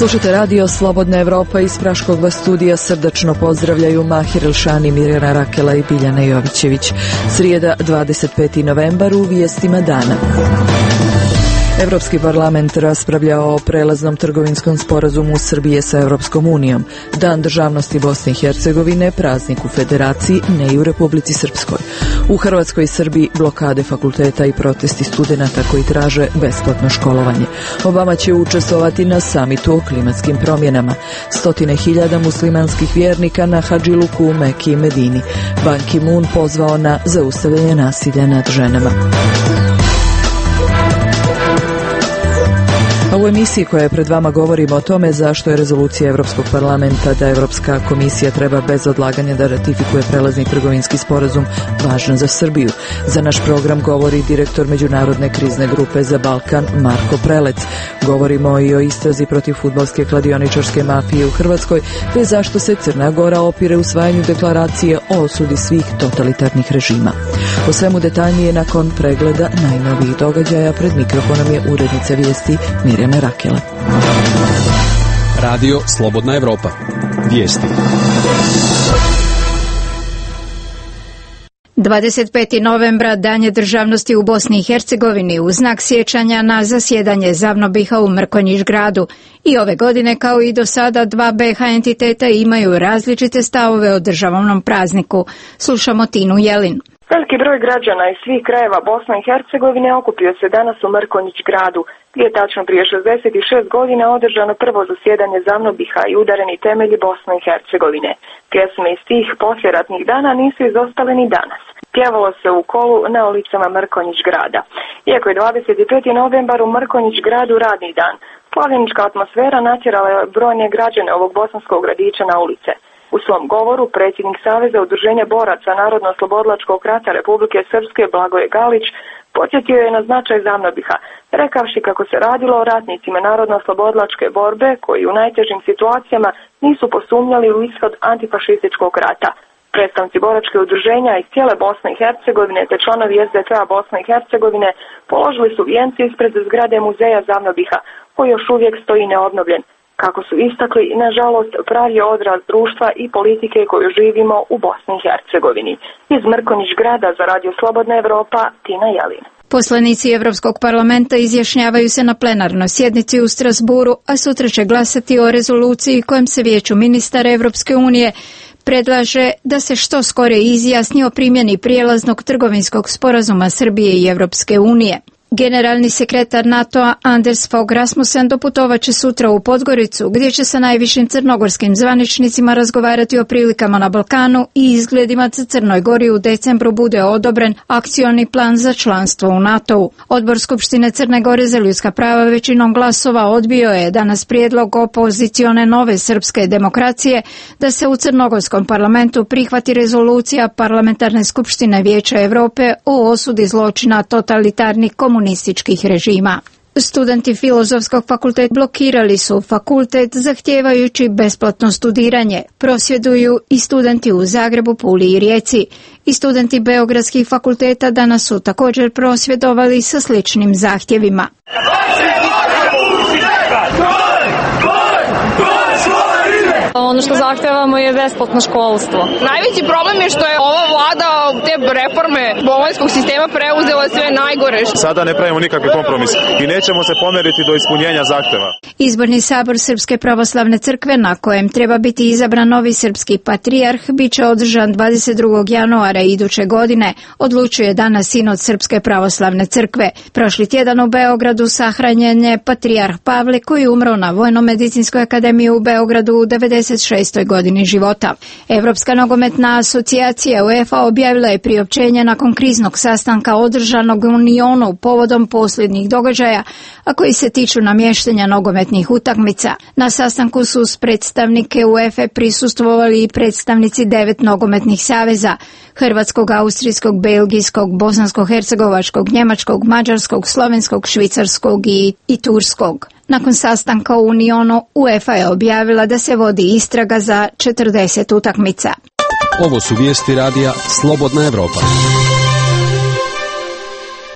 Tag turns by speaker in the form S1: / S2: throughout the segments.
S1: Slušate radio Slobodna Evropa. Iz Praškog vas studija srdačno pozdravljaju Mahir Elšani, Mirjana Rakela i Biljana Jovićević. Srijeda, 25. novembar, u vijestima dana. Evropski parlament raspravlja o prelaznom trgovinskom sporazumu Srbije sa Evropskom unijom. Dan državnosti Bosne i Hercegovine, praznik u Federaciji, ne i u Republici Srpskoj. U Hrvatskoj i Srbiji blokade fakulteta i protesti studenata koji traže besplatno školovanje. Obama će učestvovati na samitu o klimatskim promjenama. Stotine hiljada muslimanskih vjernika na Hadžiluku u Meki i Medini. Ban Ki-moon pozvao na zaustavljanje nasilja nad ženama. A u emisiji koja je pred vama govorimo o tome zašto je rezolucija Europskog parlamenta da Europska komisija treba bez odlaganja da ratifikuje prelazni trgovinski sporazum važna za Srbiju. Za naš program govori direktor Međunarodne krizne grupe za Balkan Marko Prelec. Govorimo i o istrazi protiv fudbalske kladioničarske mafije u Hrvatskoj, te zašto se Crna Gora opire usvajanju deklaracije o osudi svih totalitarnih režima. O svemu detaljnije nakon pregleda najnovijih događaja. Pred mikrofonom je urednica vijesti Mirjana Rakela.
S2: Radio Slobodna Evropa. Vijesti.
S3: 25. novembra, Dan je državnosti u Bosni i Hercegovini, u znak sjećanja na zasjedanje ZAVNOBiH-a u Mrkonjić-Gradu. I ove godine, kao i do sada, dva BiH entiteta imaju različite stavove o državnom prazniku. Slušamo Tinu Jelin.
S4: Veliki broj građana iz svih krajeva Bosne i Hercegovine okupio se danas u Mrkonjić-Gradu, gdje je tačno prije 66 godina održano prvo zasjedanje ZAVNOBiH-a i udareni temelji Bosne i Hercegovine. Pjesme iz tih poslijeratnih dana nisu izostale ni danas. Pjevalo se u kolu na ulicama Mrkonjić-Grada. Iako je 25. novembar u Mrkonjić-Gradu radni dan, slavljenička atmosfera natjerala je brojne građane ovog bosanskog gradića na ulice. U svom govoru predsjednik Saveza udruženja boraca Narodno-oslobodilačkog rata Republike Srpske Blagoje Galić podsjetio je na značaj ZAVNOBiH-a, rekavši kako se radilo o ratnicima Narodno-oslobodilačke borbe koji u najtežim situacijama nisu posumnjali u ishod antifašističkog rata. Predstavnici boračke udruženja iz cijele Bosne i Hercegovine te članovi SDP-a Bosne i Hercegovine položili su vijence ispred zgrade muzeja ZAVNOBiH-a koji još uvijek stoji neobnovljen. Kako su istakli, nažalost, pravi odraz društva i politike koju živimo u Bosni i Hercegovini. Iz Mrkonjić-Grada za Radio Slobodna Evropa, Tina Jelin.
S3: Poslanici Evropskog parlamenta izjašnjavaju se na plenarnoj sjednici u Strasburu, a sutra će glasati o rezoluciji kojom se Vijeću ministara Evropske unije predlaže da se što skore izjasni o primjeni prijelaznog trgovinskog sporazuma Srbije i Evropske unije. Generalni sekretar NATO-a Anders Fogh Rasmussen doputovat će sutra u Podgoricu, gdje će sa najvišim crnogorskim zvaničnicima razgovarati o prilikama na Balkanu i izgledima da Crnoj Gori u decembru bude odobren akcioni plan za članstvo u NATO-u. Odbor Skupštine Crne Gore za ljudska prava većinom glasova odbio je danas prijedlog opozicione Nove srpske demokracije da se u crnogorskom parlamentu prihvati rezolucija Parlamentarne skupštine Vijeća Europe o osudi zločina totalitarnih komunističkih režima. Studenti Filozofskog fakulteta blokirali su fakultet zahtijevajući besplatno studiranje. Prosvjeduju i studenti u Zagrebu, Puli i Rijeci. I studenti Beogradskih fakulteta danas su također prosvjedovali sa sličnim zahtjevima.
S5: Ono što zahtevamo je besplatno školstvo. Najveći problem je što je ova vlada te reforme bolonjskog sistema preuzela sve najgore.
S6: Sada ne pravimo nikakve kompromis i nećemo se pomeriti do ispunjenja zahteva.
S3: Izborni sabor Srpske pravoslavne crkve, na kojem treba biti izabran novi srpski patrijarh, bit će održan 22. januara iduće godine, odlučuje danas sinod Srpske pravoslavne crkve. Prošli tjedan u Beogradu sahranjen je patrijarh Pavle, koji je umro na Vojno-medicinskoj akademiji u Beogradu u 96. godini života. Evropska nogometna asocijacija UEFA objavila je priopćenje nakon kriznog sastanka održanog u Lyonu povodom posljednjih događaja, a koji se tiču namještanja nogometnih utakmica. Na sastanku su s predstavnike UEFA prisustvovali i predstavnici 9 nogometnih saveza: hrvatskog, austrijskog, belgijskog, bosansko-hercegovačkog, njemačkog, mađarskog, slovenskog, švicarskog i turskog. Nakon sastanka u Lyonu, UEFA je objavila da se vodi istraga za 40 utakmica.
S2: Ovo su vijesti radija Slobodna Evropa.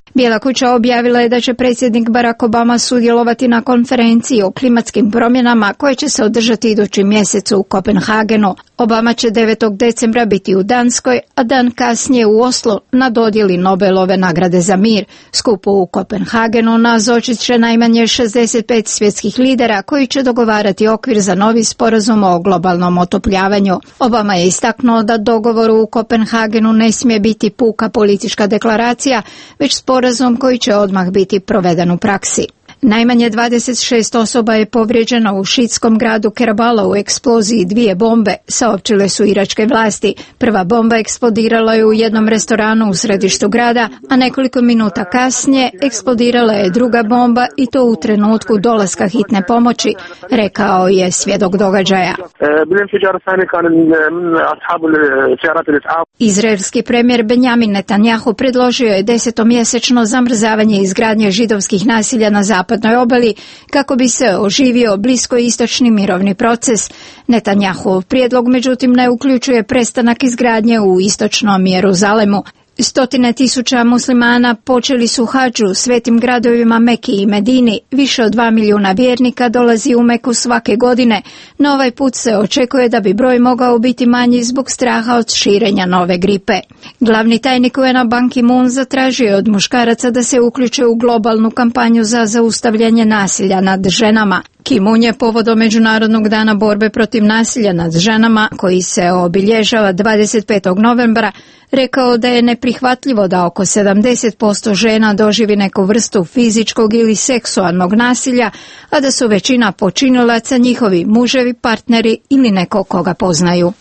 S3: Bijela kuća objavila je da će predsjednik Barack Obama sudjelovati na konferenciji o klimatskim promjenama koje će se održati idući mjesec u Kopenhagenu. Obama će 9. decembra biti u Danskoj, a dan kasnije u Oslo na dodjeli Nobelove nagrade za mir. Skupu u Kopenhagenu nazočit će najmanje 65 svjetskih lidera koji će dogovarati okvir za novi sporazum o globalnom otopljavanju. Obama je istaknuo da dogovor u Kopenhagenu ne smije biti puka politička deklaracija, već sporazum koji će odmah biti proveden u praksi. Najmanje 26 osoba je povrijeđeno u šiitskom gradu Kerbala u eksploziji 2 bombe, saopćile su iračke vlasti. Prva bomba eksplodirala je u jednom restoranu u središtu grada, a nekoliko minuta kasnije eksplodirala je druga bomba i to u trenutku dolaska hitne pomoći, rekao je svjedok događaja. Izraelski premijer Benjamin Netanjahu predložio je 10-mjesečno zamrzavanje izgradnje židovskih nasilja na zapadnoj obali kako bi se oživio bliskoistočni mirovni proces. Netanjahov prijedlog međutim ne uključuje prestanak izgradnje u istočnom Jeruzalemu. Stotine tisuća muslimana počeli su hadžu u svetim gradovima Meki i Medini. Više od 2 milijuna vjernika dolazi u Meku svake godine, no ovaj put se očekuje da bi broj mogao biti manji zbog straha od širenja nove gripe. Glavni tajnik UN-a Ban Ki-moon zatražio je od muškaraca da se uključe u globalnu kampanju za zaustavljanje nasilja nad ženama. Ki-moon je povodom Međunarodnog dana borbe protiv nasilja nad ženama, koji se obilježava 25. novembra, rekao da je neprihvatljivo da oko 70% žena doživi neku vrstu fizičkog ili seksualnog nasilja, a da su većina počinilaca njihovi muževi, partneri ili neko koga poznaju.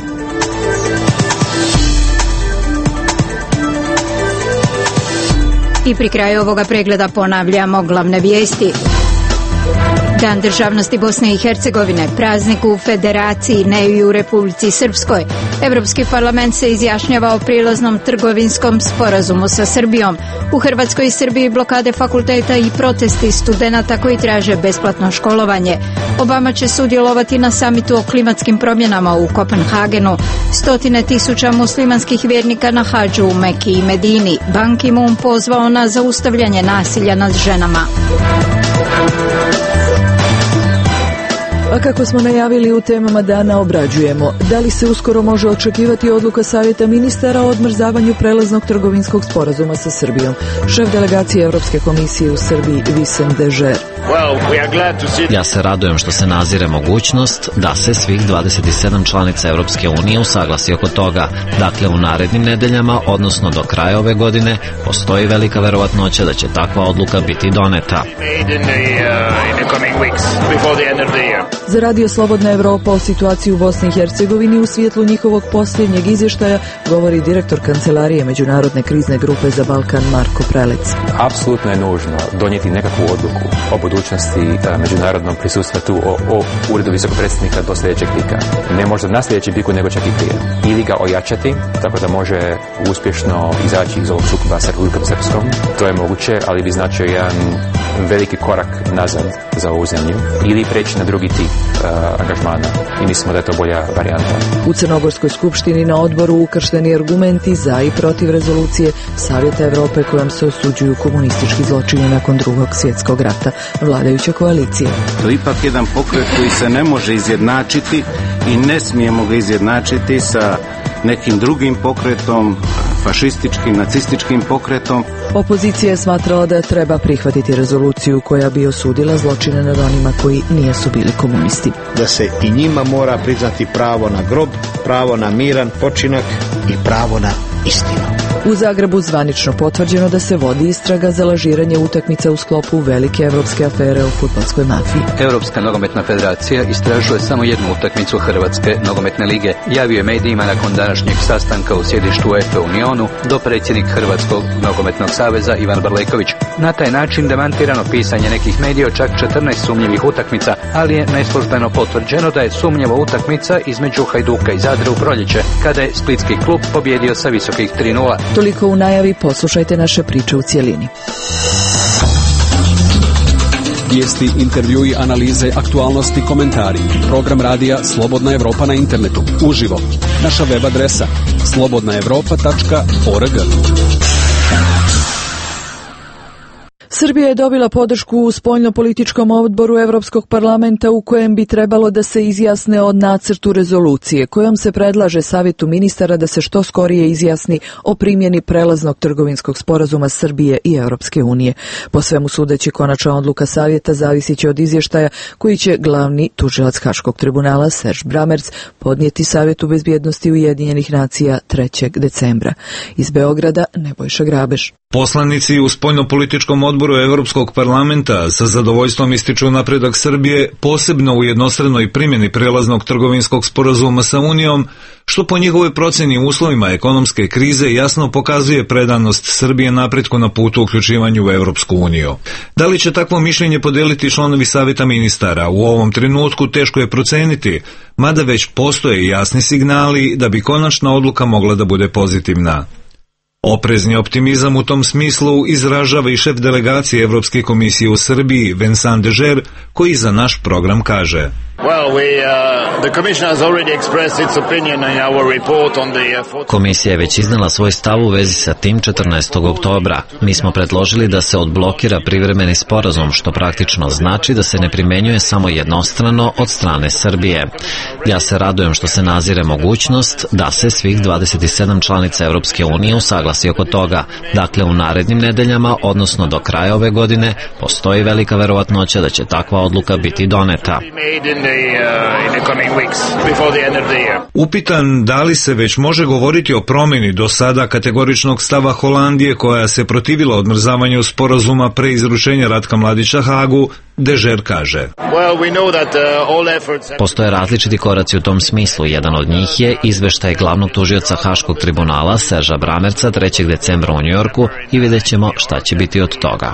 S3: I pri kraju ovoga pregleda ponavljamo glavne vijesti. Dan državnosti Bosne i Hercegovine, praznik u Federaciji, ne i u Republici Srpskoj. Europski parlament se izjašnjava o prilaznom trgovinskom sporazumu sa Srbijom. U Hrvatskoj i Srbiji blokade fakulteta i protesti studenata koji traže besplatno školovanje. Obama će sudjelovati na samitu o klimatskim promjenama u Kopenhagenu. Stotine tisuća muslimanskih vjernika na hadžu u Meki i Medini. Ban Ki-moon pozvao na zaustavljanje nasilja nad ženama.
S1: A kako smo najavili u temama dana obrađujemo, da li se uskoro može očekivati odluka Savjeta ministara o odmrzavanju prelaznog trgovinskog sporazuma sa Srbijom? Šef delegacije Europske komisije u Srbiji Vicent Dežer.
S7: Ja se radujem što se nazire mogućnost da se svih 27 članica Europske unije usaglasi oko toga. Dakle, u narednim nedeljama, odnosno do kraja ove godine, postoji velika verovatnoća da će takva odluka biti doneta.
S1: Za Radio Slobodna Evropa o situaciji u Bosni i Hercegovini u svjetlu njihovog posljednjeg izvještaja govori direktor Kancelarije Međunarodne krizne grupe za Balkan Marko Prelec.
S8: Apsolutno je nužno donijeti nekakvu odluku o budućnosti međunarodnog prisustva tu o uredu visokog predsjednika do sljedećeg pika. Ne možda na sljedećem piku, nego čak i prije. Ili ga ojačati, tako da može uspješno izaći iz ovog sukoba sa Republikom Srpskom. To je moguće, ali bi značio jedan veliki korak nazad za ovu zemlju. Ili preći na drugi tip angažmana. I mislimo da je to bolja varijanta.
S1: U Crnogorskoj skupštini na odboru ukršteni argumenti za i protiv rezolucije Savjeta Evrope kojom se osuđuju komunistički zločini nakon Drugog svjetskog rata vladajuće koalicije.
S9: To je ipak jedan pokret koji se ne može izjednačiti i ne smijemo ga izjednačiti sa nekim drugim pokretom, fašističkim, nacističkim pokretom.
S1: Opozicija je smatrala da treba prihvatiti rezoluciju koja bi osudila zločine nad onima koji nisu bili komunisti.
S10: Da se i njima mora priznati pravo na grob, pravo na miran počinak i pravo na istinu.
S1: U Zagrebu zvanično potvrđeno da se vodi istraga za lažiranje utakmica u sklopu velike evropske afere o fudbalskoj mafiji.
S11: Europska nogometna federacija istražuje samo jednu utakmicu Hrvatske nogometne lige. Javio je medijima nakon današnjeg sastanka u sjedištu UEFA u Lionu dopredsjednik Hrvatskog nogometnog saveza Ivan Brleković. Na taj način demantirano pisanje nekih medija o čak 14 sumnjivih utakmica, ali je neslužbeno potvrđeno da je sumnjiva utakmica između Hajduka i Zadra u proljeće, kada je splitski klub pobjedio sa visokih 3:0.
S1: Toliko u najavi, poslušajte naše priče u cijelini.
S2: Vijesti, intervjui, analize, aktualnosti, komentari. Program radija Slobodna Evropa na internetu. Uživo. Naša web adresa slobodnaevropa.org.
S1: Srbija je dobila podršku u spoljnopolitičkom odboru Evropskog parlamenta u kojem bi trebalo da se izjasne o nacrtu rezolucije kojom se predlaže Savjetu ministara da se što skorije izjasni o primjeni prelaznog trgovinskog sporazuma Srbije i Evropske unije. Po svemu sudeći, konačna odluka Savjeta zavisit će od izvještaja koji će glavni tužilac Haškog tribunala Serge Bramertz podnijeti Savjetu bezbjednosti Ujedinjenih nacija 3. decembra. Iz Beograda Nebojša Grabež.
S12: Poslanici u spoljnopolitičkom odboru Evropskog parlamenta sa zadovoljstvom ističu napredak Srbije, posebno u jednostranoj primjeni prelaznog trgovinskog sporazuma sa Unijom, što po njihovoj procjeni u uslovima ekonomske krize jasno pokazuje predanost Srbije napretku na putu uključivanju u Evropsku uniju. Da li će takvo mišljenje podeliti članovi Savjeta ministara? U ovom trenutku teško je proceniti, mada već postoje jasni signali da bi konačna odluka mogla da bude pozitivna. Oprezni optimizam u tom smislu izražava i šef delegacije Evropske komisije u Srbiji, Vincent Deger, koji za naš program kaže:
S7: Komisija je već iznala svoj stav u vezi sa tim 14. oktobra. Mi smo predložili da se odblokira privremeni sporazum, što praktično znači da se ne primenjuje samo jednostrano od strane Srbije. Ja se radujem što se nazire mogućnost da se svih 27 članica Evropske unije usaglasi oko toga. Dakle, u narednim nedeljama, odnosno do kraja ove godine, postoji velika verovatnoća da će takva odluka biti doneta.
S12: Upitan da li se već može govoriti o promjeni do sada kategoričnog stava Holandije koja se protivila odmrzavanju sporazuma pre izručenja Ratka Mladića Hagu, Deger kaže:
S7: Postoje različiti koraci u tom smislu. Jedan od njih je izveštaj glavnog tužioca Haškog tribunala Serža Bramertza 3. decembra u Njujorku i vidjet ćemo šta će biti od toga.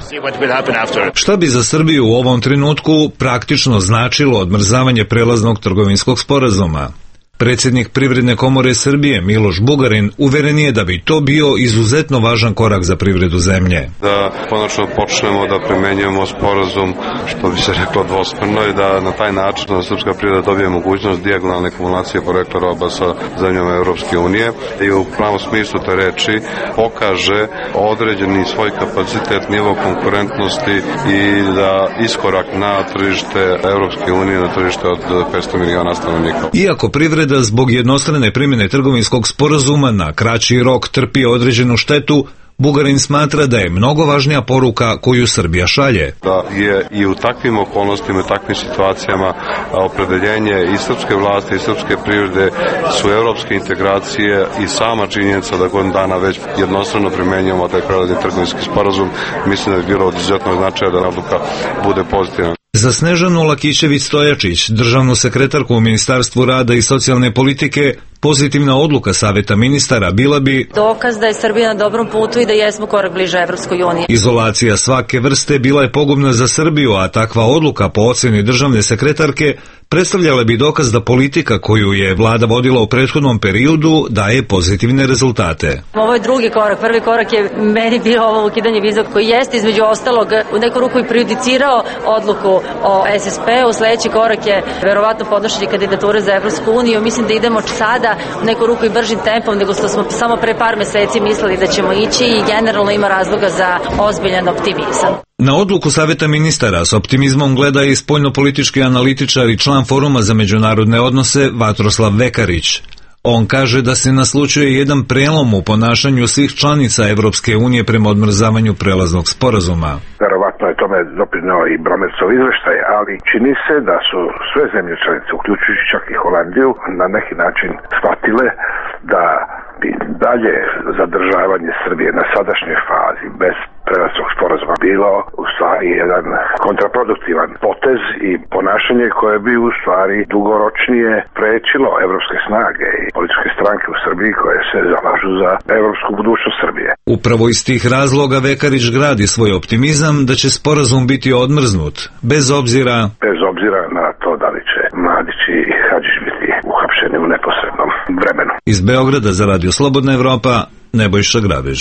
S12: Šta bi za Srbiju u ovom trenutku praktično značilo odmrzavanje prelaznog trgovinskog sporazuma? Predsjednik Privredne komore Srbije Miloš Bugarin uveren je da bi to bio izuzetno važan korak za privredu zemlje.
S13: Da konačno počnemo da primenjujemo sporazum, što bi se reklo dvosmrno, i da na taj način da srpska privreda dobije mogućnost dijagonalne kumulacije porekla roba sa zemljama Evropske unije i u pravom smislu te reči pokaže određeni svoj kapacitet, nivo konkurentnosti i da iskorak na tržište Evropske unije, na tržište od 500 miliona stanovnika.
S12: Iako privreda zbog jednostrane primjene trgovinskog sporazuma na kraći rok trpi određenu štetu, Bugarin smatra da je mnogo važnija poruka koju Srbija šalje.
S13: Da je i u takvim okolnostima, u takvim situacijama opredeljenje i srpske vlasti i srpske privrede su evropske integracije i sama činjenica da godinu dana već jednostrano primenjujemo taj prelazni trgovinski sporazum, mislim da je bilo od izuzetnog značaja da odluka bude pozitivna.
S12: Za Snežanu Lakićević-Stojačić, državnu sekretarku u Ministarstvu rada i socijalne politike, pozitivna odluka Saveta ministara bila bi
S14: dokaz da je Srbija na dobrom putu i da jesmo korak bliže Evropskoj uniji.
S12: Izolacija svake vrste bila je pogubna za Srbiju, a takva odluka po ocjeni državne sekretarke predstavljala bi dokaz da politika koju je vlada vodila u prethodnom periodu daje pozitivne rezultate.
S14: Ovo je drugi korak. Prvi korak je meni bio ovo ukidanje viza koji jeste između ostalog u neku ruku i prejudicirao odluku o SSP-u. Sledeći korak je verovatno podnošenje kandidature za Evropsku uniju. Mislim da idemo sada u neku ruku i bržim tempom nego što smo samo pre par meseci mislili da ćemo ići i generalno ima razloga za ozbiljan optimizam.
S12: Na odluku Saveta ministara s optimizmom gleda i spoljnopolitički analitičar i član Foruma za međunarodne odnose Vatroslav Vekarić. On kaže da se naslućuje jedan prelom u ponašanju svih članica Evropske unije prema odmrzavanju prelaznog sporazuma.
S15: Verovatno je tome doprineo i Bramertzov izveštaj, ali čini se da su sve zemlje članice, uključujući čak i Holandiju, na neki način shvatile da bi dalje zadržavanje Srbije na sadašnjoj fazi bez prelaznog sporazuma bilo u stvari jedan kontraproduktivan potez i ponašanje koje bi u stvari dugoročnije prečilo evropske snage i političke stranke u Srbiji koje se zalažu za evropsku budućnost Srbije.
S12: Upravo iz tih razloga Vekarić gradi svoj optimizam da će sporazum biti odmrznut, bez obzira
S15: na to da li će Mladić i Hadžić biti uhapšeni u neposrednom vremenu.
S12: Iz Beograda za Radio Slobodna Evropa, Nebojša Grabež.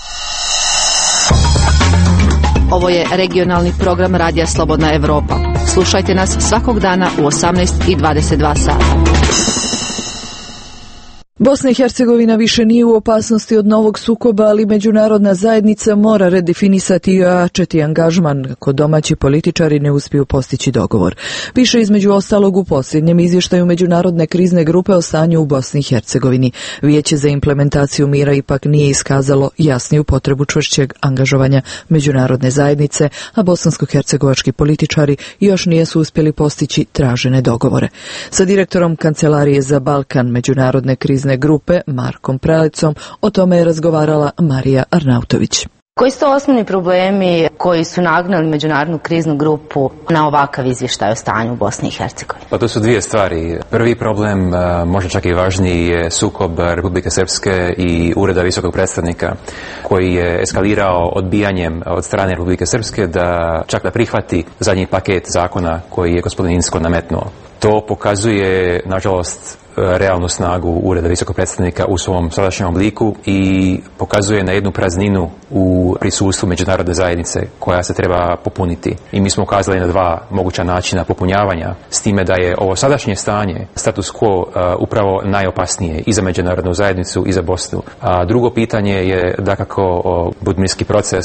S16: Ovo je regionalni program Radija Slobodna Evropa. Slušajte nas svakog dana u 18:22 sata.
S1: Bosna i Hercegovina više nije u opasnosti od novog sukoba, ali međunarodna zajednica mora redefinisati i ojačati angažman ako domaći političari ne uspiju postići dogovor. Piše između ostalog u posljednjem izvještaju Međunarodne krizne grupe o stanju u Bosni i Hercegovini. Vijeće za implementaciju mira ipak nije iskazalo jasniju potrebu čvršćeg angažovanja međunarodne zajednice, a bosansko-hercegovački političari još nisu uspjeli postići tražene dogovore. Sa direktorom Kancelarije za Balkan Međunarodne krizne grupe Markom Prelecom o tome je razgovarala Marija Arnautović.
S17: Koji su to osnovni problemi koji su nagnali Međunarodnu kriznu grupu na ovakav izvještaj o stanju u Bosni i Hercegovini?
S8: Pa to su dvije stvari. Prvi problem, možda čak i važniji, je sukob Republike Srpske i Ureda visokog predstavnika koji je eskalirao odbijanjem od strane Republike Srpske da čak da prihvati zadnji paket zakona koji je gospodin Inzko nametnuo. To pokazuje, nažalost, realnu snagu Ureda visokog predstavnika u svom sadašnjem obliku i pokazuje na jednu prazninu u prisustvu međunarodne zajednice koja se treba popuniti. I mi smo ukazali na dva moguća načina popunjavanja, s time da je ovo sadašnje stanje, status quo, upravo najopasnije i za međunarodnu zajednicu i za Bosnu. A drugo pitanje je dakako budmirski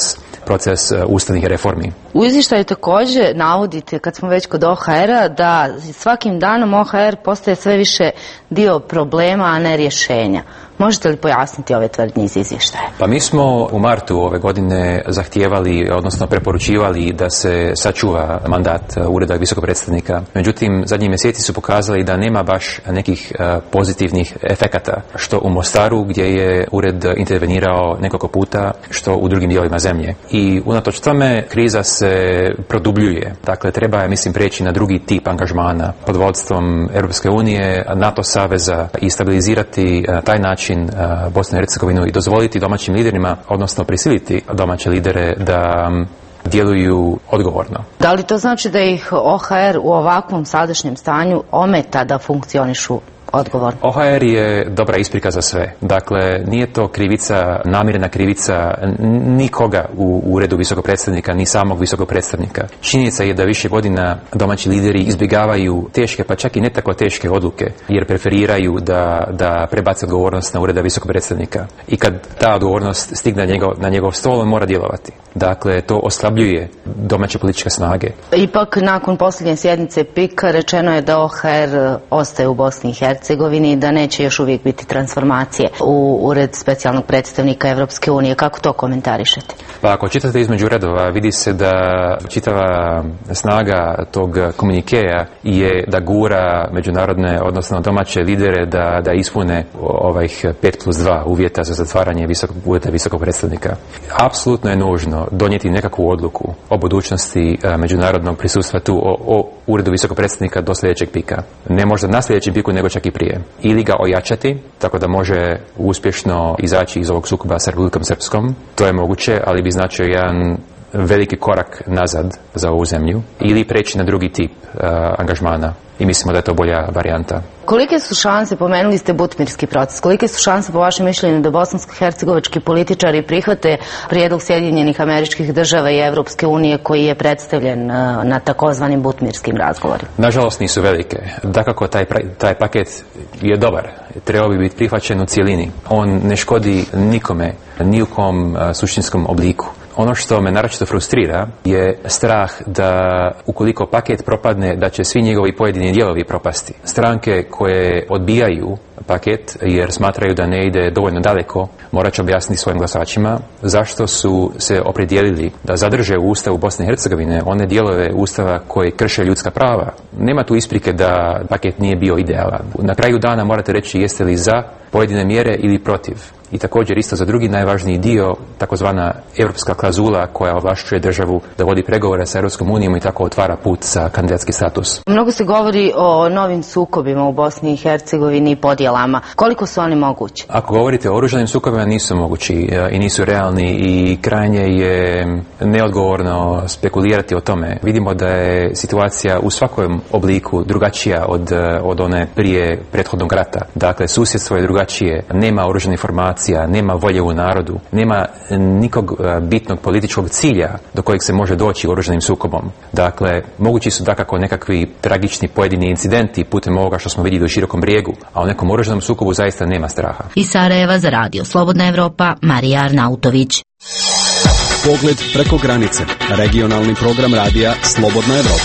S8: proces ustavnih reformi.
S17: U izvještaju također navodite, kad smo već kod OHR-a, da svakim danom OHR postaje sve više dio problema, a ne rješenja. Možete li pojasniti ove tvrdnje iz izvještaja?
S8: Pa mi smo u martu ove godine zahtijevali, odnosno preporučivali da se sačuva mandat Ureda visokog predstavnika. Međutim, zadnji mjeseci su pokazali da nema baš nekih pozitivnih efekata, što u Mostaru gdje je ured intervenirao nekoliko puta, što u drugim dijelovima zemlje. I unatoč tome kriza se produbljuje. Dakle, treba, mislim, preći na drugi tip angažmana pod vodstvom Europske unije, NATO saveza i stabilizirati na taj način Bosnu i Hercegovinu i dozvoliti domaćim liderima, odnosno prisiliti domaće lidere da djeluju odgovorno.
S17: Da li to znači da ih OHR u ovakvom sadašnjem stanju ometa da funkcionišu odgovorno?
S8: OHR je dobra isprika za sve. Dakle, nije to krivica, namirena krivica nikoga u Uredu visokog predstavnika, ni samog visokog predstavnika. Činjenica je da više godina domaći lideri izbjegavaju teške, pa čak i ne tako teške odluke, jer preferiraju da prebace odgovornost na Ureda visokog predstavnika. I kad ta odgovornost stigne na njegov stol, on mora djelovati. Dakle, to oslabljuje domaće političke snage.
S17: Ipak, nakon posljednje sjednice PIK rečeno je da OHR ostaje u Bosni i Hercegovini i da neće još uvijek biti transformacije u Ured specijalnog predstavnika Evropske unije. Kako to komentarišete?
S8: Pa ako čitate između redova, vidi se da čitava snaga tog komunikeja je da gura međunarodne, odnosno domaće lidere da ispune ovih 5+2 uvjeta za zatvaranje Ureda visokog predstavnika. Apsolutno je nužno donijeti nekakvu odluku o budućnosti međunarodnog prisustva tu o Uredu visokog predstavnika do sljedećeg pika. Ne možda na sljedećem piku, nego čak i prije. Ili ga ojačati, tako da može uspješno izaći iz ovog sukoba sa Republikom Srpskom. To je moguće, ali bi značio jedan veliki korak nazad za ovu zemlju. Ili preći na drugi tip angažmana. I mislimo da je to bolja varijanta.
S17: Kolike su šanse, pomenuli ste butmirski proces, kolike su šanse po vašem mišljenju da bosansko-hercegovački političari prihvate prijedlog Sjedinjenih Američkih Država i Evropske unije koji je predstavljen na takozvanim butmirskim razgovorima?
S8: Nažalost nisu velike. Dakako taj paket je dobar. Trebao bi biti prihvaćen u cijelini. On ne škodi nikome, ni u kom suštinskom obliku. Ono što me naročito frustrira je strah da ukoliko paket propadne, da će svi njegovi pojedini dijelovi propasti. Stranke koje odbijaju paket jer smatraju da ne ide dovoljno daleko, morat će objasniti svojim glasačima zašto su se opredijelili da zadrže u Ustavu Bosne i Hercegovine one dijelove Ustava koje krše ljudska prava. Nema tu isprike da paket nije bio idealan. Na kraju dana morate reći jeste li za pojedine mjere ili protiv. I također isto za drugi najvažniji dio, takozvana europska klauzula koja ovlašćuje državu da vodi pregovore sa Europskom unijom i tako otvara put za kandidatski status.
S17: Mnogo se govori o novim sukobima u Bosni i Hercegovini i podjelama. Koliko su oni mogući?
S8: Ako govorite o oružanim sukobima, nisu mogući i nisu realni i krajnje je neodgovorno spekulirati o tome. Vidimo da je situacija u svakom obliku drugačija od one prije prethodnog rata. Dakle, susjedstvo je drugačije, nema oružanih formacija, akcija, nema volje u narodu, nema nikog bitnog političkog cilja do kojeg se može doći oružanim sukobom. Dakle, mogući su dakako nekakvi tragični pojedini incidenti putem ovoga što smo vidjeli u Širokom Brijegu, a u nekom oružanom sukobu zaista nema straha.
S16: Iz Sarajeva za Radio Slobodna Evropa, Marija Arnautović.
S2: Pogled preko granice. Regionalni program radija Slobodna Evropa.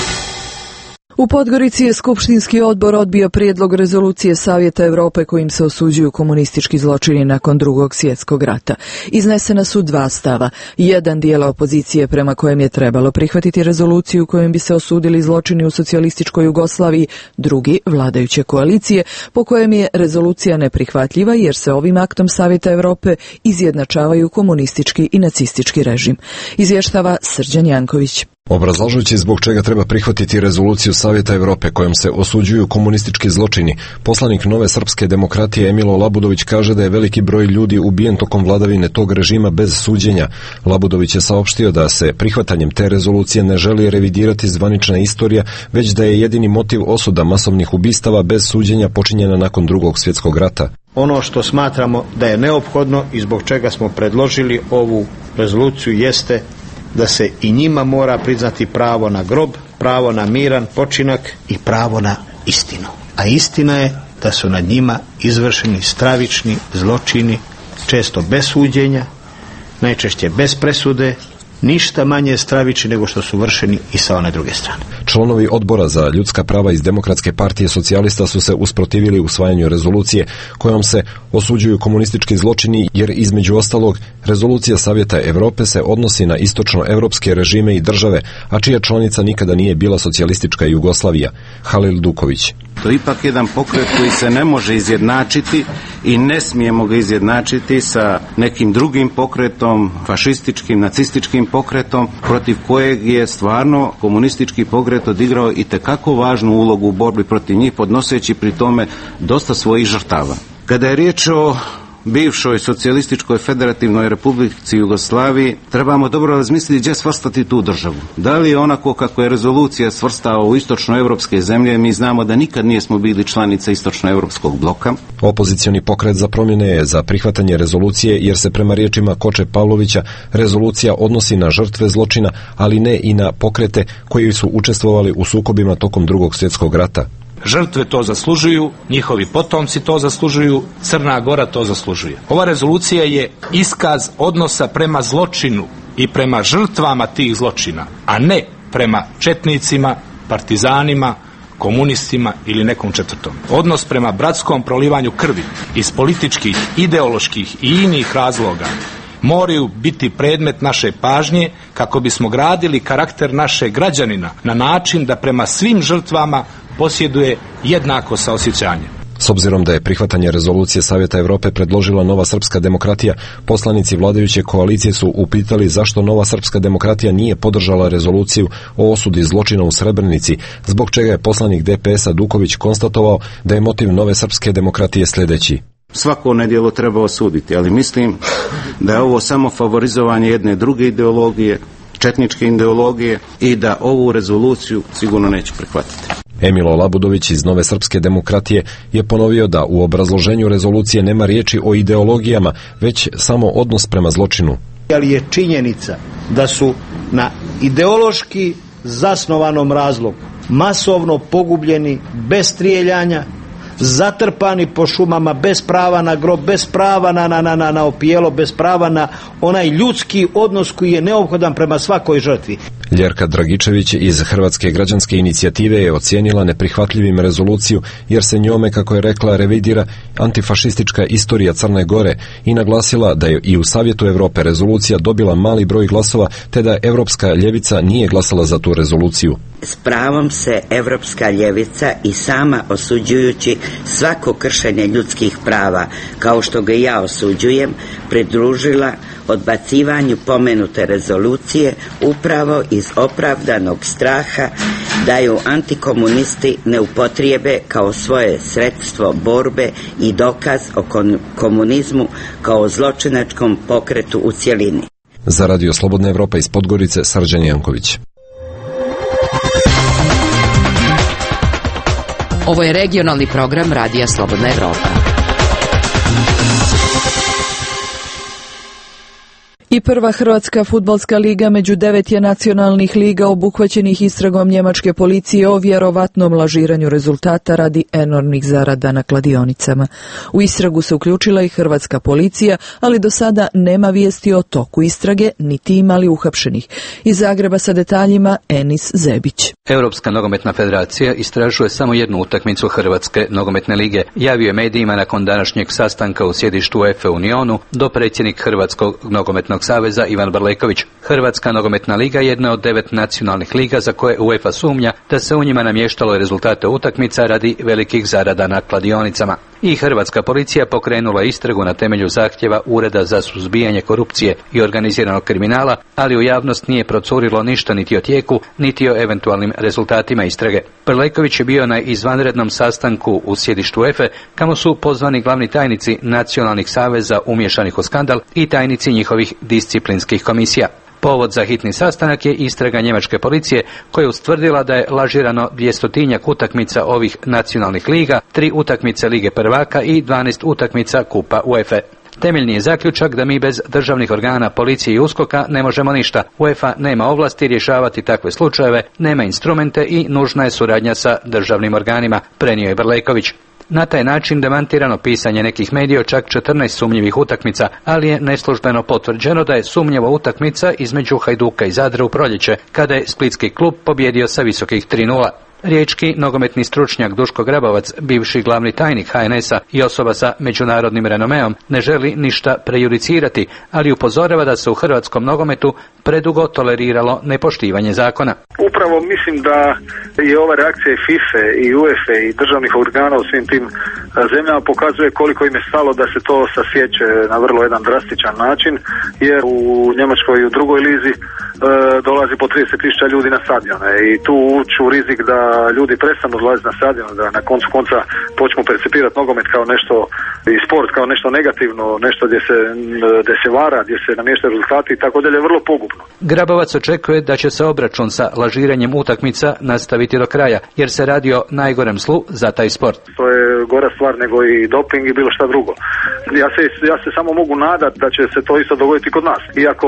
S1: U Podgorici je Skupštinski odbor odbio prijedlog rezolucije Savjeta Evrope kojim se osuđuju komunistički zločini nakon Drugog svjetskog rata. Iznesena su dva stava. Jedan dijela opozicije prema kojem je trebalo prihvatiti rezoluciju kojom bi se osudili zločini u socijalističkoj Jugoslaviji, drugi, vladajuće koalicije, po kojem je rezolucija neprihvatljiva jer se ovim aktom Savjeta Evrope izjednačavaju komunistički i nacistički režim. Izvještava Srđan Janković.
S18: Obrazlažući zbog čega treba prihvatiti rezoluciju Savjeta Evrope kojom se osuđuju komunistički zločini, poslanik Nove srpske demokratije Emilo Labudović kaže da je veliki broj ljudi ubijen tokom vladavine tog režima bez suđenja. Labudović je saopštio da se prihvatanjem te rezolucije ne želi revidirati zvanična istorija, već da je jedini motiv osuda masovnih ubistava bez suđenja počinjena nakon Drugog svjetskog rata.
S10: Ono što smatramo da je neophodno i zbog čega smo predložili ovu rezoluciju jeste da se i njima mora priznati pravo na grob, pravo na miran počinak i pravo na istinu. A istina je da su nad njima izvršeni stravični zločini, često bez suđenja, najčešće bez presude, ništa manje stravični nego što su vršeni i sa one druge strane.
S18: Članovi odbora za ljudska prava iz Demokratske partije socijalista su se usprotivili usvajanju rezolucije kojom se osuđuju komunistički zločini jer između ostalog rezolucija Savjeta Evrope se odnosi na istočnoevropske režime i države, a čija članica nikada nije bila socijalistička Jugoslavija. Halil Duković.
S9: To je ipak jedan pokret koji se ne može izjednačiti i ne smijemo ga izjednačiti sa nekim drugim pokretom, fašističkim, nacističkim pokretom, protiv kojeg je stvarno komunistički pokret odigrao itekako važnu ulogu u borbi protiv njih, podnoseći pri tome dosta svojih žrtava. Kada je riječ o bivšoj socijalističkoj federativnoj republici Jugoslaviji, trebamo dobro razmisliti gdje svrstati tu državu. Da li je onako kako je rezolucija svrstava u istočnoevropske zemlje, mi znamo da nikad nismo bili članica istočnoevropskog bloka.
S18: Opozicioni pokret za promjene je za prihvatanje rezolucije jer se prema riječima Koče Pavlovića rezolucija odnosi na žrtve zločina, ali ne i na pokrete koji su učestvovali u sukobima tokom Drugog svjetskog rata.
S19: Žrtve to zaslužuju, njihovi potomci to zaslužuju, Crna Gora to zaslužuje. Ova rezolucija je iskaz odnosa prema zločinu i prema žrtvama tih zločina, a ne prema četnicima, partizanima, komunistima ili nekom četvrtom. Odnos prema bratskom prolivanju krvi iz političkih, ideoloških i inih razloga moraju biti predmet naše pažnje kako bismo gradili karakter našeg građanina na način da prema svim žrtvama posjeduje jednako saosjećanje.
S18: S obzirom da je prihvatanje rezolucije Savjeta Evrope predložila Nova srpska demokratija, poslanici vladajuće koalicije su upitali zašto Nova srpska demokratija nije podržala rezoluciju o osudi zločina u Srebrenici, zbog čega je poslanik DPS-a Duković konstatovao da je motiv Nove srpske demokratije sljedeći.
S9: Svako nedjelo treba osuditi, ali mislim da je ovo samo favorizovanje jedne druge ideologije, četničke ideologije, i da ovu rezoluciju sigurno neće prihvatiti.
S18: Emilo Labudović iz Nove srpske demokratije je ponovio da u obrazloženju rezolucije nema riječi o ideologijama, već samo odnos prema zločinu.
S10: Ali je činjenica da su na ideološki zasnovanom razlogu masovno pogubljeni bez strijeljanja, zatrpani po šumama, bez prava na grob, bez prava na opijelo, bez prava na onaj ljudski odnos koji je neophodan prema svakoj žrtvi.
S18: Ljerka Dragičević iz Hrvatske građanske inicijative je ocijenila neprihvatljivim rezoluciju jer se njome, kako je rekla, revidira antifašistička istorija Crne Gore i naglasila da je i u Savjetu Evrope rezolucija dobila mali broj glasova te da evropska ljevica nije glasala za tu rezoluciju.
S20: S pravom se evropska ljevica i sama osuđujući svako kršenje ljudskih prava, kao što ga ja osuđujem, pridružila odbacivanju pomenute rezolucije upravo iz opravdanog straha da ju antikomunisti ne upotrijebe kao svoje sredstvo borbe i dokaz o komunizmu kao zločinačkom pokretu u cjelini.
S18: Za Radio Slobodna Evropa iz Podgorice, Srđan Janković.
S16: Ovo je regionalni program Radija Slobodna Evropa.
S1: I prva Hrvatska fudbalska liga među 9 je nacionalnih liga obuhvaćenih istragom njemačke policije o vjerovatnom lažiranju rezultata radi enormnih zarada na kladionicama. U istragu se uključila i hrvatska policija, ali do sada nema vijesti o toku istrage, niti imali uhapšenih. Iz Zagreba sa detaljima Enis Zebić.
S11: Europska nogometna federacija istražuje samo jednu utakmicu Hrvatske nogometne lige. Javio je medijima nakon današnjeg sastanka u sjedištu UEFA u Unionu dopredsjednik Hrvatskog nogometnog saveza Ivan Brleković. Hrvatska nogometna liga jedna je od 9 nacionalnih liga za koje UEFA sumnja da se u njima namještalo rezultate utakmica radi velikih zarada na kladionicama. I hrvatska policija pokrenula istragu na temelju zahtjeva Ureda za suzbijanje korupcije i organiziranog kriminala, ali u javnost nije procurilo ništa niti o tijeku, niti o eventualnim rezultatima istrage. Brleković je bio na izvanrednom sastanku u sjedištu UEFA, kamo su pozvani glavni tajnici nacionalnih saveza umješanih u skandal i tajnici njihovih disciplinskih komisija. Povod za hitni sastanak je istraga njemačke policije koja je ustvrdila da je lažirano 200-tinjak utakmica ovih nacionalnih liga, 3 utakmice Lige prvaka i 12 utakmica Kupa UEFA. Temeljni je zaključak da mi bez državnih organa, policije i USKOK-a ne možemo ništa. UEFA nema ovlasti rješavati takve slučajeve, nema instrumente i nužna je suradnja sa državnim organima, prenio je Brleković. Na taj način demantirano pisanje nekih medija čak 14 sumnjivih utakmica, ali je neslužbeno potvrđeno da je sumnjiva utakmica između Hajduka i Zadra u proljeće, kada je splitski klub pobjedio sa visokih 3:0. Riječki nogometni stručnjak Duško Grabovac, bivši glavni tajnik HNS-a i osoba sa međunarodnim renomeom, ne želi ništa prejudicirati, ali upozorava da se u hrvatskom nogometu predugo toleriralo nepoštivanje zakona.
S21: Upravo mislim da je ova reakcija i FIFA i UEFA i državnih organa u svim tim zemljama pokazuje koliko im je stalo da se to sasjeće na vrlo jedan drastičan način, jer u Njemačkoj i u drugoj lizi dolazi po 30.000 ljudi na stadione i tu ući u rizik da ljudi prestanu dolaziti na stadion, da na koncu konca počnu percipirati nogomet kao nešto i sport kao nešto negativno, nešto gdje se vara, gdje se namještaju rezultati i tako dalje, vrlo pogubno.
S11: Grabovac očekuje da će se obračun sa lažiranjem utakmica nastaviti do kraja, jer se radi o najgorem zlu za taj sport.
S21: To je gora stvar nego i doping i bilo šta drugo. Ja se samo mogu nadati da će se to isto dogoditi kod nas. Iako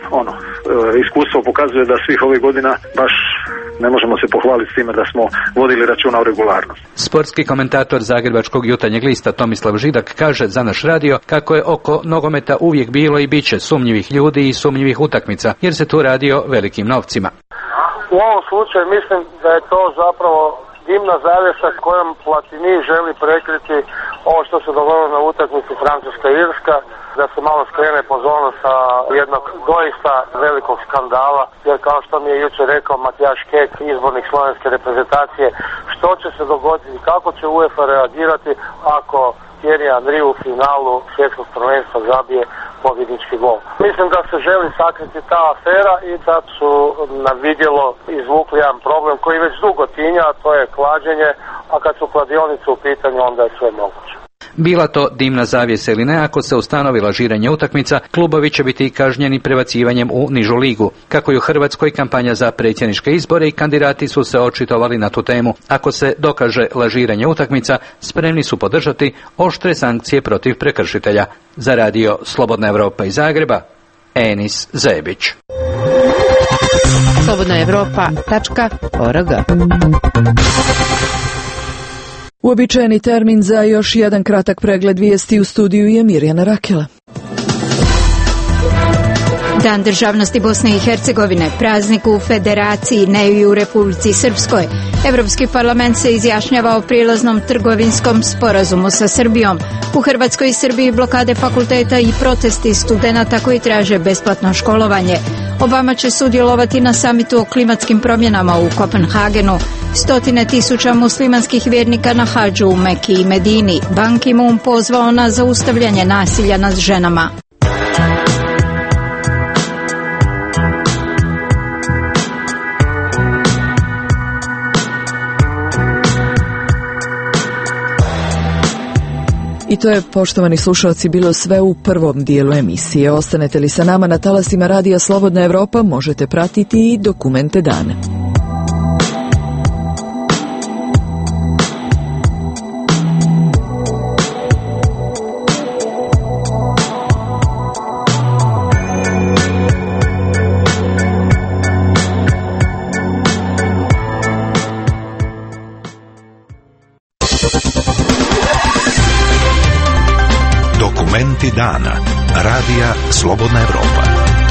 S21: iskustvo pokazuje da svih ovih godina baš ne možemo se pohvaliti s time da smo vodili računa o regularnosti.
S11: Sportski komentator Zagrebačkog jutarnjeg lista Tomislav Židak kaže za naš radio kako je oko nogometa uvijek bilo i bit će sumnjivih ljudi i sumnjivih utakmica, jer se tu radi o velikim novcima.
S22: U ovom slučaju mislim da je to zapravo dimna zavjesa kojom Platini želi prekriti ovo što se dogodilo na utakmici Francuska-Irska, da se malo skrene pozornost sa jednog doista velikog skandala, jer kao što mi je jučer rekao Matijaš Kek, izbornik slovenske reprezentacije, što će se dogoditi, kako će UEFA reagirati ako Thierry Henry u finalu svjetskog prvenstva zabije pobjednički gol. Mislim da se želi sakriti ta afera i da su na vidjelo izvukli jedan problem koji već dugo tinja, a to je klađenje, a kad su kladionice u pitanju onda je sve moguće.
S11: Bila to dimna zavjesa ili ne, ako se ustanovi lažiranje utakmica, klubovi će biti kažnjeni prebacivanjem u nižu ligu. Kako je u Hrvatskoj kampanja za predsjedničke izbore i kandidati su se očitovali na tu temu. Ako se dokaže lažiranje utakmica, spremni su podržati oštre sankcije protiv prekršitelja. Za radio Slobodna Evropa iz Zagreba, Enis Zebić.
S16: slobodnaevropa.org.
S1: Uobičajeni termin za još jedan kratak pregled vijesti u studiju je Mirjana Rakela.
S3: Dan državnosti Bosne i Hercegovine, praznik u Federaciji, ne i u Republici Srpskoj. Europski parlament se izjašnjava o prilaznom trgovinskom sporazumu sa Srbijom. U Hrvatskoj i Srbiji blokade fakulteta i protesti studenata koji traže besplatno školovanje. Obama će sudjelovati na samitu o klimatskim promjenama u Kopenhagenu. 100.000 muslimanskih vjernika na hadžu u Meki i Medini. Ban Ki-moon pozvao na zaustavljanje nasilja nad ženama.
S1: I to je, poštovani slušalci, bilo sve u prvom dijelu emisije. Ostanete li sa nama na talasima Radija Slobodna Evropa, možete pratiti i dokumente dana.
S4: Dokumenti dana. Radija Slobodna Evropa.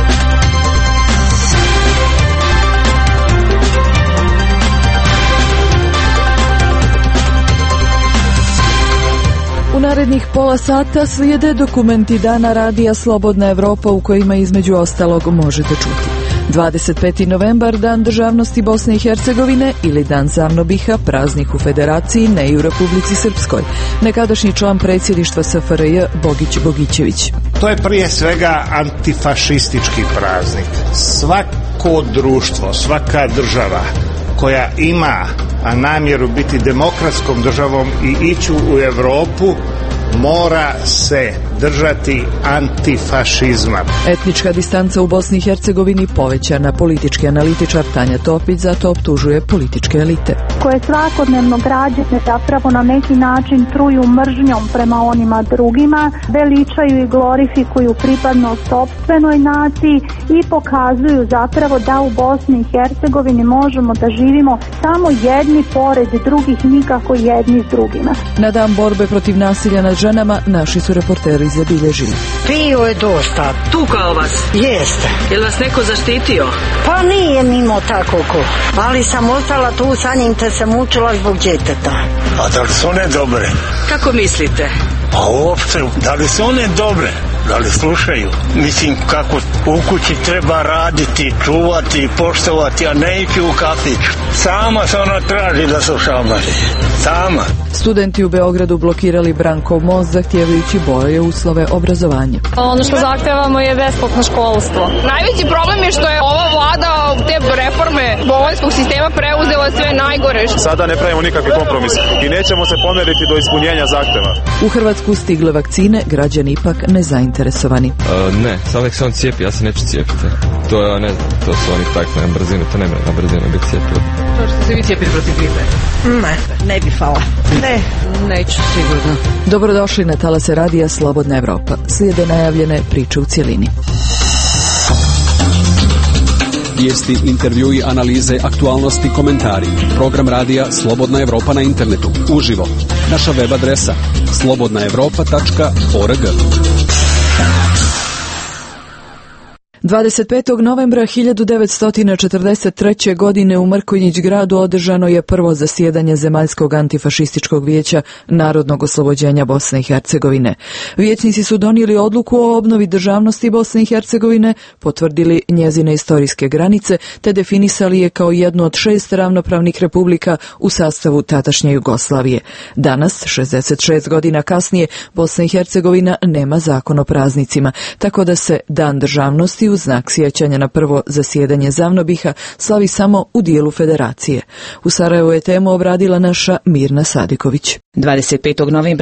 S1: U narednih pola sata slijede dokumenti dana radija Slobodna Evropa u kojima između ostalog možete čuti 25. novembar, Dan državnosti Bosne i Hercegovine ili Dan Zavnobiha, praznik u Federaciji, ne i u Republici Srpskoj. Nekadašnji član predsjedništva SFRJ Bogić Bogićević.
S10: To je prije svega antifašistički praznik. Svako društvo, svaka država koja ima namjeru biti demokratskom državom i ići u Europu mora se držati antifašizma.
S1: Etnička distanca u Bosni i Hercegovini povećana. Politički analitičar Tanja Topić zato optužuje političke elite
S5: koje svakodnevno građane zapravo na neki način truju mržnjom prema onima drugima, veličaju i glorifikuju pripadnost sopstvenoj naciji i pokazuju zapravo da u Bosni i Hercegovini možemo da živimo samo jedni pored drugih, nikako jedni s drugima.
S1: Na Dan borbe protiv nasilja nad ženama naši su reporteri zabilježili.
S23: Pio je dosta.
S24: Tukao vas?
S23: Jeste.
S24: Je li vas neko zaštitio?
S23: Pa nije mimo tako ko. Ali sam ostala tu sa njim te se mučila zbog djeteta.
S25: A da li su one dobre?
S24: Kako mislite?
S25: Pa uopšte, da li su one dobre? Da li slušaju? Mislim kako u kući treba raditi, čuvati, poštovati, a ne ići u kafić. Sama se ona traži da se šamari. Sama.
S1: Studenti u Beogradu blokirali Brankov most zahtijevajući bolje uslove obrazovanja.
S26: Ono što zahtevamo je besplatno školstvo. Najveći problem je što je ova vlada te reforme bolonjskog sistema preuzela sve najgore.
S6: Sada ne pravimo nikakvi kompromis i nećemo se pomeriti do ispunjenja zahteva.
S1: U Hrvatsku stigle vakcine, građani ipak nezainteresovani.
S27: Ne, samo nek se on cijepi, ja se neću cijepiti. To je, ne znam, to su oni tak na brzinu, to ne mre na brzinu biti cijepili.
S26: To što se vi cijepiti protiv gripe?
S23: Ne bi fala.
S26: Neću sigurno.
S1: Dobrodošli na talase radija Slobodna Evropa. Slijede najavljene priče u cjelini.
S2: Vijesti, intervjui, analize, aktualnosti, komentari. Program radija Slobodna Evropa na internetu. Uživo. Naša web adresa slobodnaevropa.org.
S1: 25. novembra 1943. godine u Mrkonjić gradu održano je prvo zasjedanje Zemaljskog antifašističkog vijeća Narodnog oslobođenja Bosne i Hercegovine. Vijećnici su donijeli odluku o obnovi državnosti Bosne i Hercegovine, potvrdili njezine istorijske granice te definisali je kao jednu od 6 ravnopravnih republika u sastavu tadašnje Jugoslavije. Danas, 66 godina kasnije, Bosna i Hercegovina nema zakon o praznicima, tako da se Dan državnosti u znak sjećanja na prvo zasjedanje Zavnobiha slavi samo u dijelu Federacije. U Sarajevu je temu obradila naša Mirna Sadiković.
S28: 25. novembra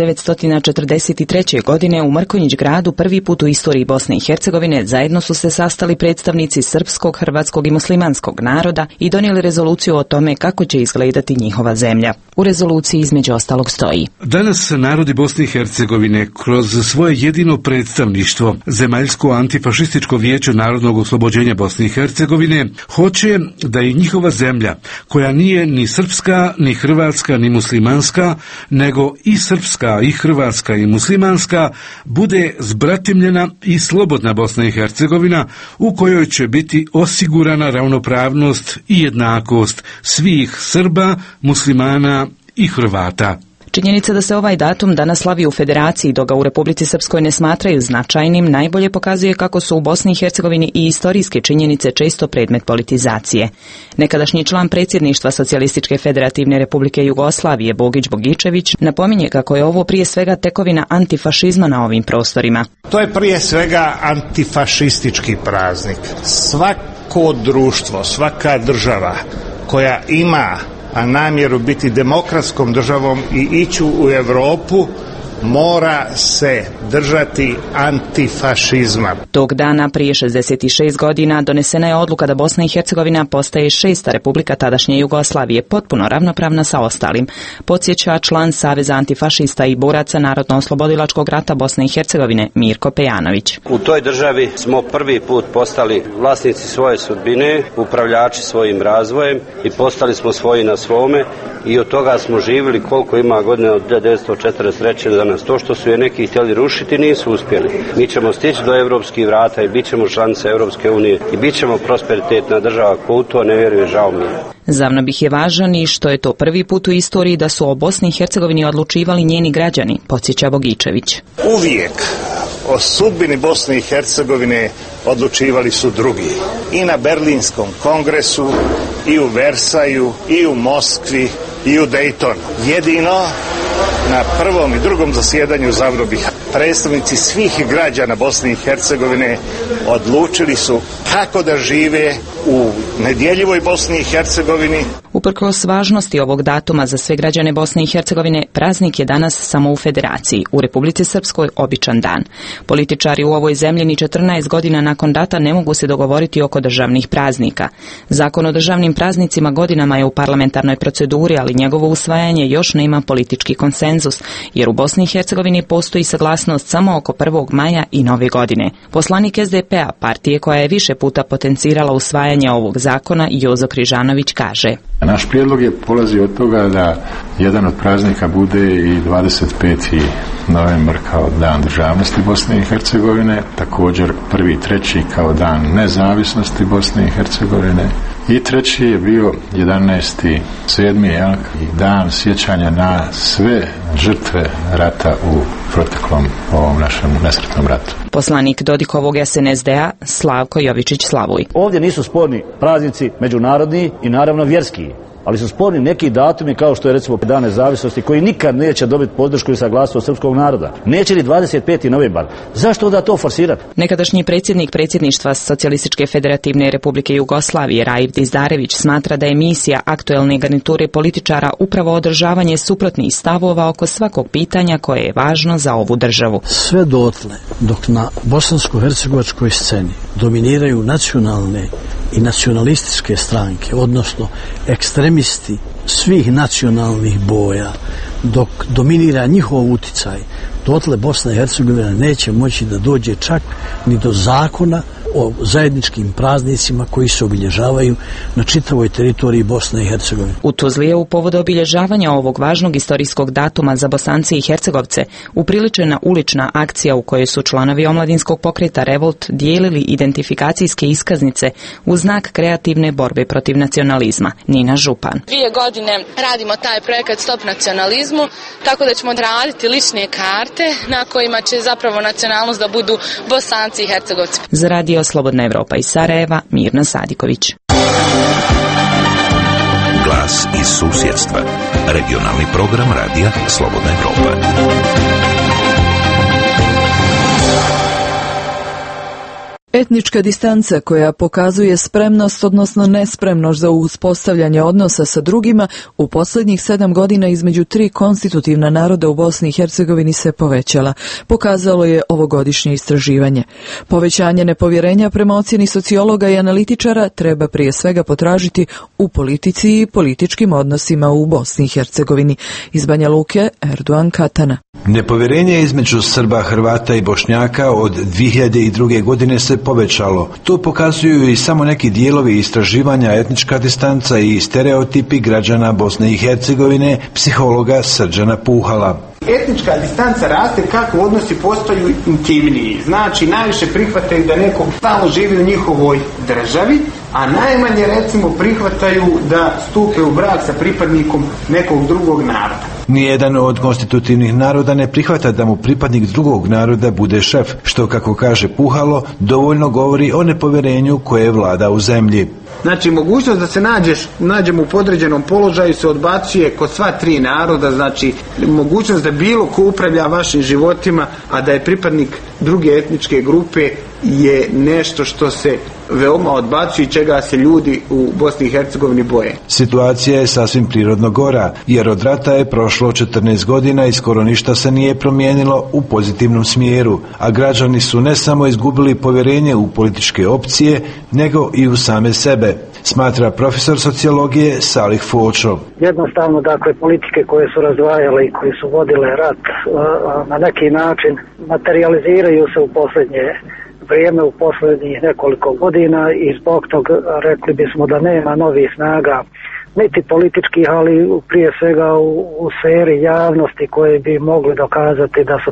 S28: 1943. godine u Mrkonjić gradu prvi put u istoriji Bosne i Hercegovine zajedno su se sastali predstavnici srpskog, hrvatskog i muslimanskog naroda i donijeli rezoluciju o tome kako će izgledati njihova zemlja. U rezoluciji između ostalog stoji:
S29: danas narodi Bosne i Hercegovine kroz svoje jedino predstavništvo Zemaljsko antifašističko vijeće Narodnog oslobođenja Bosne i Hercegovine hoće da i njihova zemlja, koja nije ni srpska, ni hrvatska, ni muslimanska, nego i srpska, i hrvatska, i muslimanska, bude zbratimljena i slobodna Bosna i Hercegovina u kojoj će biti osigurana ravnopravnost i jednakost svih Srba, muslimana i Hrvata.
S28: Činjenica da se ovaj datum danas slavi u Federaciji, dok ga u Republici Srpskoj ne smatraju značajnim, najbolje pokazuje kako su u Bosni i Hercegovini i istorijske činjenice često predmet politizacije. Nekadašnji član predsjedništva Socijalističke federativne Republike Jugoslavije Bogić Bogićević napominje kako je ovo prije svega tekovina antifašizma na ovim prostorima.
S10: To je prije svega antifašistički praznik. Svako društvo, svaka država koja ima namjeru biti demokratskom državom i ići u Europu mora se držati antifašizma.
S28: Tog dana prije 66 godina donesena je odluka da Bosna i Hercegovina postaje 6. republika tadašnje Jugoslavije, potpuno ravnopravna sa ostalim. Podsjeća član Saveza antifašista i boraca Narodno-oslobodilačkog rata Bosne i Hercegovine Mirko Pejanović.
S30: U toj državi smo prvi put postali vlasnici svoje sudbine, upravljači svojim razvojem i postali smo svoji na svome i od toga smo živjeli koliko ima godina od 1943. do nas. To što su je neki htjeli rušiti nisu uspjeli. Mi ćemo stići do evropskih vrata i bit ćemo članice Europske unije i bit ćemo prosperitetna država. Ko u to ne vjeruje, žao mi je.
S28: Za Vnabih je važan i što je to prvi put u istoriji da su o Bosni i Hercegovini odlučivali njeni građani, podsjeća Bogičević.
S7: Uvijek o sudbini Bosne i Hercegovine odlučivali su drugi. I na Berlinskom kongresu, i u Versaju, i u Moskvi, i u Daytonu. Jedino na prvom i drugom zasjedanju Zavrobih predstavnici svih građana Bosne i Hercegovine odlučili su kako da žive u nedjeljivoj Bosni i Hercegovini.
S28: Uprkos važnosti ovog datuma za sve građane Bosne i Hercegovine, praznik je danas samo u Federaciji, u Republici Srpskoj običan dan. Političari u ovoj zemlji ni 14 godina nakon rata ne mogu se dogovoriti oko državnih praznika. Zakon o državnim praznicima godinama je u parlamentarnoj proceduri, ali njegovo usvajanje još nema politički konsenzus, jer u Bosni i Hercegovini postoji saglasnost samo oko 1. maja i Nove godine. Poslanik SDP-a, partije koja je više puta potencirala usvajanje ovog zakona, Jozo Križanović kaže:
S8: Naš prijedlog je polazi od toga da jedan od praznika bude i 25. novembar kao dan državnosti Bosne i Hercegovine, također 1.3. kao dan nezavisnosti Bosne i Hercegovine i treći je bio 11.7. i dan sjećanja na sve žrtve rata u proteklom ovom našem nesretnom ratu.
S28: Poslanik Dodikovog SNSD-a Slavko Jovičić Slavuj.
S9: Ovdje nisu sporni praznici međunarodni i naravno vjerski, ali su sporni neki datumi kao što je recimo Dan nezavisnosti koji nikad neće dobiti podršku i saglasnost srpskog naroda. Neće li 25. novembar? Zašto onda to forsirati?
S28: Nekadašnji predsjednik predsjedništva Socijalističke federativne Republike Jugoslavije Raif Dizdarević smatra da je misija aktuelne garniture političara upravo održavanje suprotnih stavova oko svakog pitanja koje je važno za ovu državu.
S12: Sve dotle dok na bosansko-hercegovačkoj sceni dominiraju nacionalne i nacionalističke stranke, odnosno ekstremisti svih nacionalnih boja, dok dominira njihov uticaj, dotle Bosna i Hercegovina neće moći da dođe čak ni do zakona o zajedničkim praznicima koji se obilježavaju na čitavoj teritoriji Bosne i Hercegovine.
S28: U Tuzli je u povodu obilježavanja ovog važnog istorijskog datuma za Bosance i Hercegovce upriličena ulična akcija u kojoj su članovi omladinskog pokreta Revolt dijelili identifikacijske iskaznice u znak kreativne borbe protiv nacionalizma. Nina Župan.
S13: 2 godine radimo taj projekat Stop nacionalizmu, tako da ćemo raditi lične karte na kojima će zapravo nacionalnost da budu Bosanci i Hercegovci.
S28: Za radio Slobodna Evropa iz Sarajeva, Mirna Sadiković.
S4: Glas iz susjedstva. Regionalni program radija Slobodna Evropa.
S1: Etnička distanca koja pokazuje spremnost, odnosno nespremnost za uspostavljanje odnosa sa drugima u posljednjih 7 godina između 3 konstitutivna naroda u Bosni i Hercegovini se povećala, pokazalo je ovogodišnje istraživanje. Povećanje nepovjerenja prema ocjeni sociologa i analitičara treba prije svega potražiti u politici i političkim odnosima u Bosni i Hercegovini. Iz Banja Luke, Erdogan Katana.
S14: Nepovjerenje između Srba, Hrvata i Bošnjaka od 2002. godine se povećalo. To pokazuju i samo neki dijelovi istraživanja etnička distanca i stereotipi građana Bosne i Hercegovine, psihologa Srđana Puhala.
S15: Etnička distanca raste kako odnosi postaju intimniji. Znači, najviše prihvataju da neko stalno živi u njihovoj državi, a najmanje recimo prihvataju da stupe u brak sa pripadnikom nekog drugog naroda.
S14: Nijedan od konstitutivnih naroda ne prihvata da mu pripadnik drugog naroda bude šef, što, kako kaže Puhalo, dovoljno govori o nepovjerenju koje vlada u zemlji.
S15: Znači, mogućnost da se nađemo u podređenom položaju se odbacuje kod sva 3 naroda, znači mogućnost da bilo ko upravlja vašim životima, a da je pripadnik druge etničke grupe je nešto što se veoma odbacuje i čega se ljudi u Bosni i Hercegovini boje.
S14: Situacija je sasvim prirodno gora, jer od rata je prošlo 14 godina i skoro ništa se nije promijenilo u pozitivnom smjeru, a građani su ne samo izgubili povjerenje u političke opcije, nego i u same sebe, smatra profesor sociologije Salih Fočo.
S17: Jednostavno, dakle, politike koje su razdvajale i koje su vodile rat na neki način materializiraju se u posljednje vrijeme, u posljednjih nekoliko godina, i zbog toga rekli bismo da nema novih snaga niti političkih, ali prije svega u sferi javnosti koje bi mogli dokazati da su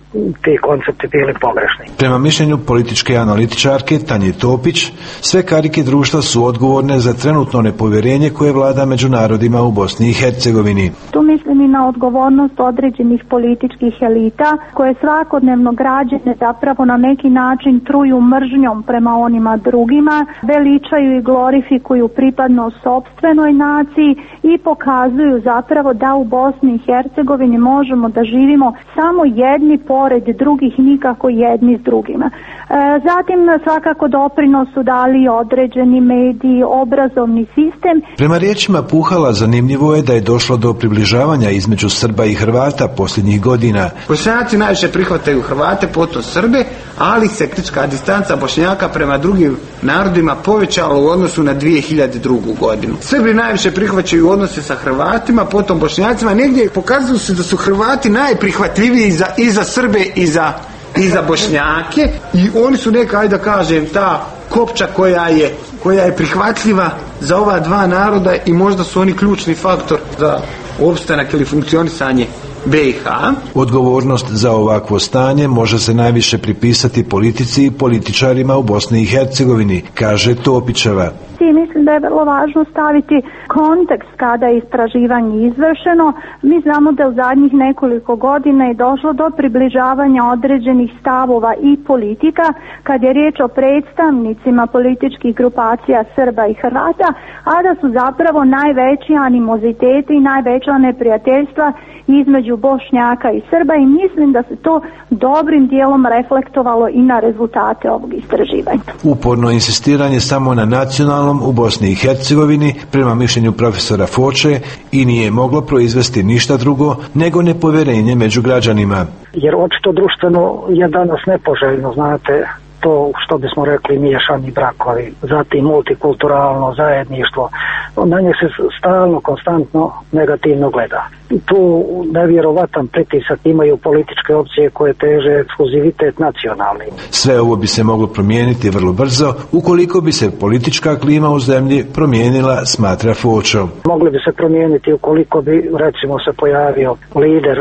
S17: ti koncepti bili pogrešni.
S14: Prema mišljenju političke analitičarke Tanje Topić, sve karike društva su odgovorne za trenutno nepovjerenje koje vlada među narodima u Bosni i Hercegovini.
S3: Tu mislim i na odgovornost određenih političkih elita koje svakodnevno građane zapravo na neki način truju mržnjom prema onima drugima, veličaju i glorifikuju pripadnost sopstvenoj naciji i pokazuju zapravo da u Bosni i Hercegovini možemo da živimo samo jedni pored drugih, nikako jedni s drugima. Zatim svakako doprinos su dali određeni mediji, obrazovni sistem.
S14: Prema riječima Puhala, zanimljivo je da je došlo do približavanja između Srba i Hrvata posljednjih godina.
S15: Bošnjaci najviše prihvataju Hrvate, potom Srbe, ali se kritička distanca Bošnjaka prema drugim narodima povećala u odnosu na 2002. godinu. Srbi najviše prihvaćaju odnose sa Hrvatima, potom Bošnjacima. Negdje pokazuju se da su Hrvati najprihvatljiviji i za Srbe i za Bošnjake, i oni su neka, ajde da kažem, ta kopča koja je prihvatljiva za ova dva naroda i možda su oni ključni faktor za opstanak ili funkcionisanje BiH.
S14: Odgovornost za ovakvo stanje može se najviše pripisati politici i političarima u Bosni i Hercegovini, kaže Topićeva.
S3: I mislim da je vrlo važno staviti kontekst kada je istraživanje izvršeno. Mi znamo da u zadnjih nekoliko godina je došlo do približavanja određenih stavova i politika kad je riječ o predstavnicima političkih grupacija Srba i Hrvata, a da su zapravo najveći animoziteti i najveća neprijateljstva između Bošnjaka i Srba, i mislim da se to dobrim dijelom reflektovalo i na rezultate ovog istraživanja.
S14: Uporno insistiranje samo na nacionalnom u Bosni i Hercegovini, prema mišljenju profesora Foče, i nije moglo proizvesti ništa drugo nego nepovjerenje među građanima.
S17: Jer očito društveno je danas nepoželjno, znate, to što bismo rekli miješani brakovi, zatim multikulturalno zajedništvo, na nje se stalno, konstantno negativno gleda. Tu nevjerovatan pritisak imaju političke opcije koje teže ekskluzivitet nacionalni.
S14: Sve ovo bi se moglo promijeniti vrlo brzo ukoliko bi se politička klima u zemlji promijenila, smatra Fočo.
S17: Mogli bi se promijeniti ukoliko bi, recimo, se pojavio lider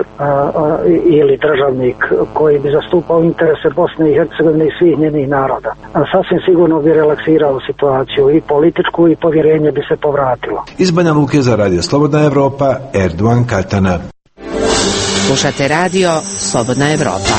S17: ili državnik koji bi zastupao interese Bosne i Hercegovine i svih njenih naroda. Sasvim sigurno bi relaksirao situaciju i političku, i povjerenje bi se povratilo.
S14: Iz Banja Luke za Radio Slobodna Evropa, Erdogan Katana.
S5: Slušate radio Slobodna Evropa.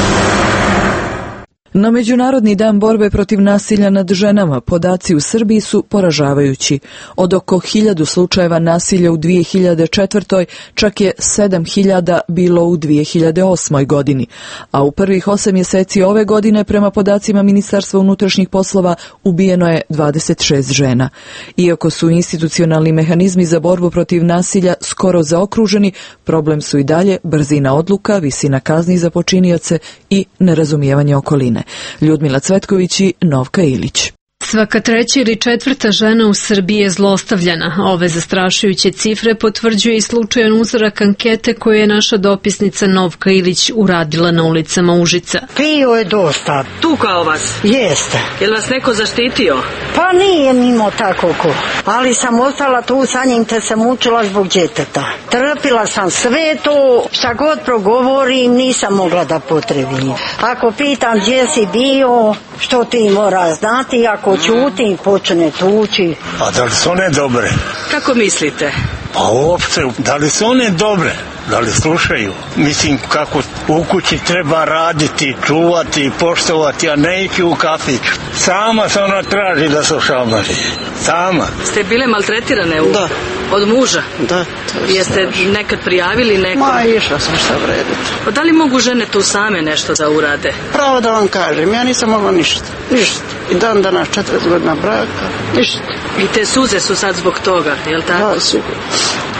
S1: Na Međunarodni dan borbe protiv nasilja nad ženama podaci u Srbiji su poražavajući. Od oko 1000 slučajeva nasilja u 2004. čak je 7000 bilo u 2008. godini, a u prvih 8 mjeseci ove godine prema podacima Ministarstva unutrašnjih poslova ubijeno je 26 žena. Iako su institucionalni mehanizmi za borbu protiv nasilja skoro zaokruženi, problem su i dalje brzina odluka, visina kazni za počinioce i nerazumijevanje okoline. Ljudmila Cvetković i Novka Ilić.
S11: Svaka treća ili četvrta žena u Srbiji je zlostavljana. Ove zastrašujuće cifre potvrđuje i slučajan uzorak ankete koju je naša dopisnica Novka Ilić uradila na ulicama Užica.
S23: Pio je dosta.
S16: Tukao vas?
S23: Jeste.
S16: Je li vas neko zaštitio?
S23: Pa nije mimo tako ko. Ali sam ostala tu sa njim te se mučila zbog djeteta. Trpila sam sve to, šta god progovorim nisam mogla da potrebim. Ako pitam gdje si bio, što ti mora znati, ako ćutim počne tući.
S25: A da li su one dobre?
S16: Kako mislite?
S25: Pa uopšte, da li su one dobre? Da li slušaju? Mislim kako u kući treba raditi, čuvati, poštovati, a ne ići u kafić. Sama se ona traži da se šamari. Sama.
S16: Ste bile maltretirane
S23: Da.
S16: Od muža?
S23: Da.
S16: Jeste nekad prijavili nekom?
S23: Ma, išla sam šta vrediti.
S16: Pa da li mogu žene tu same nešto da urade?
S23: Pravo da vam kažem, ja nisam mogla ništa. Ništa. I dan danas 40 godina braka. Ništa.
S16: I te suze su sad zbog toga, jel tako?
S23: Da, sigurno.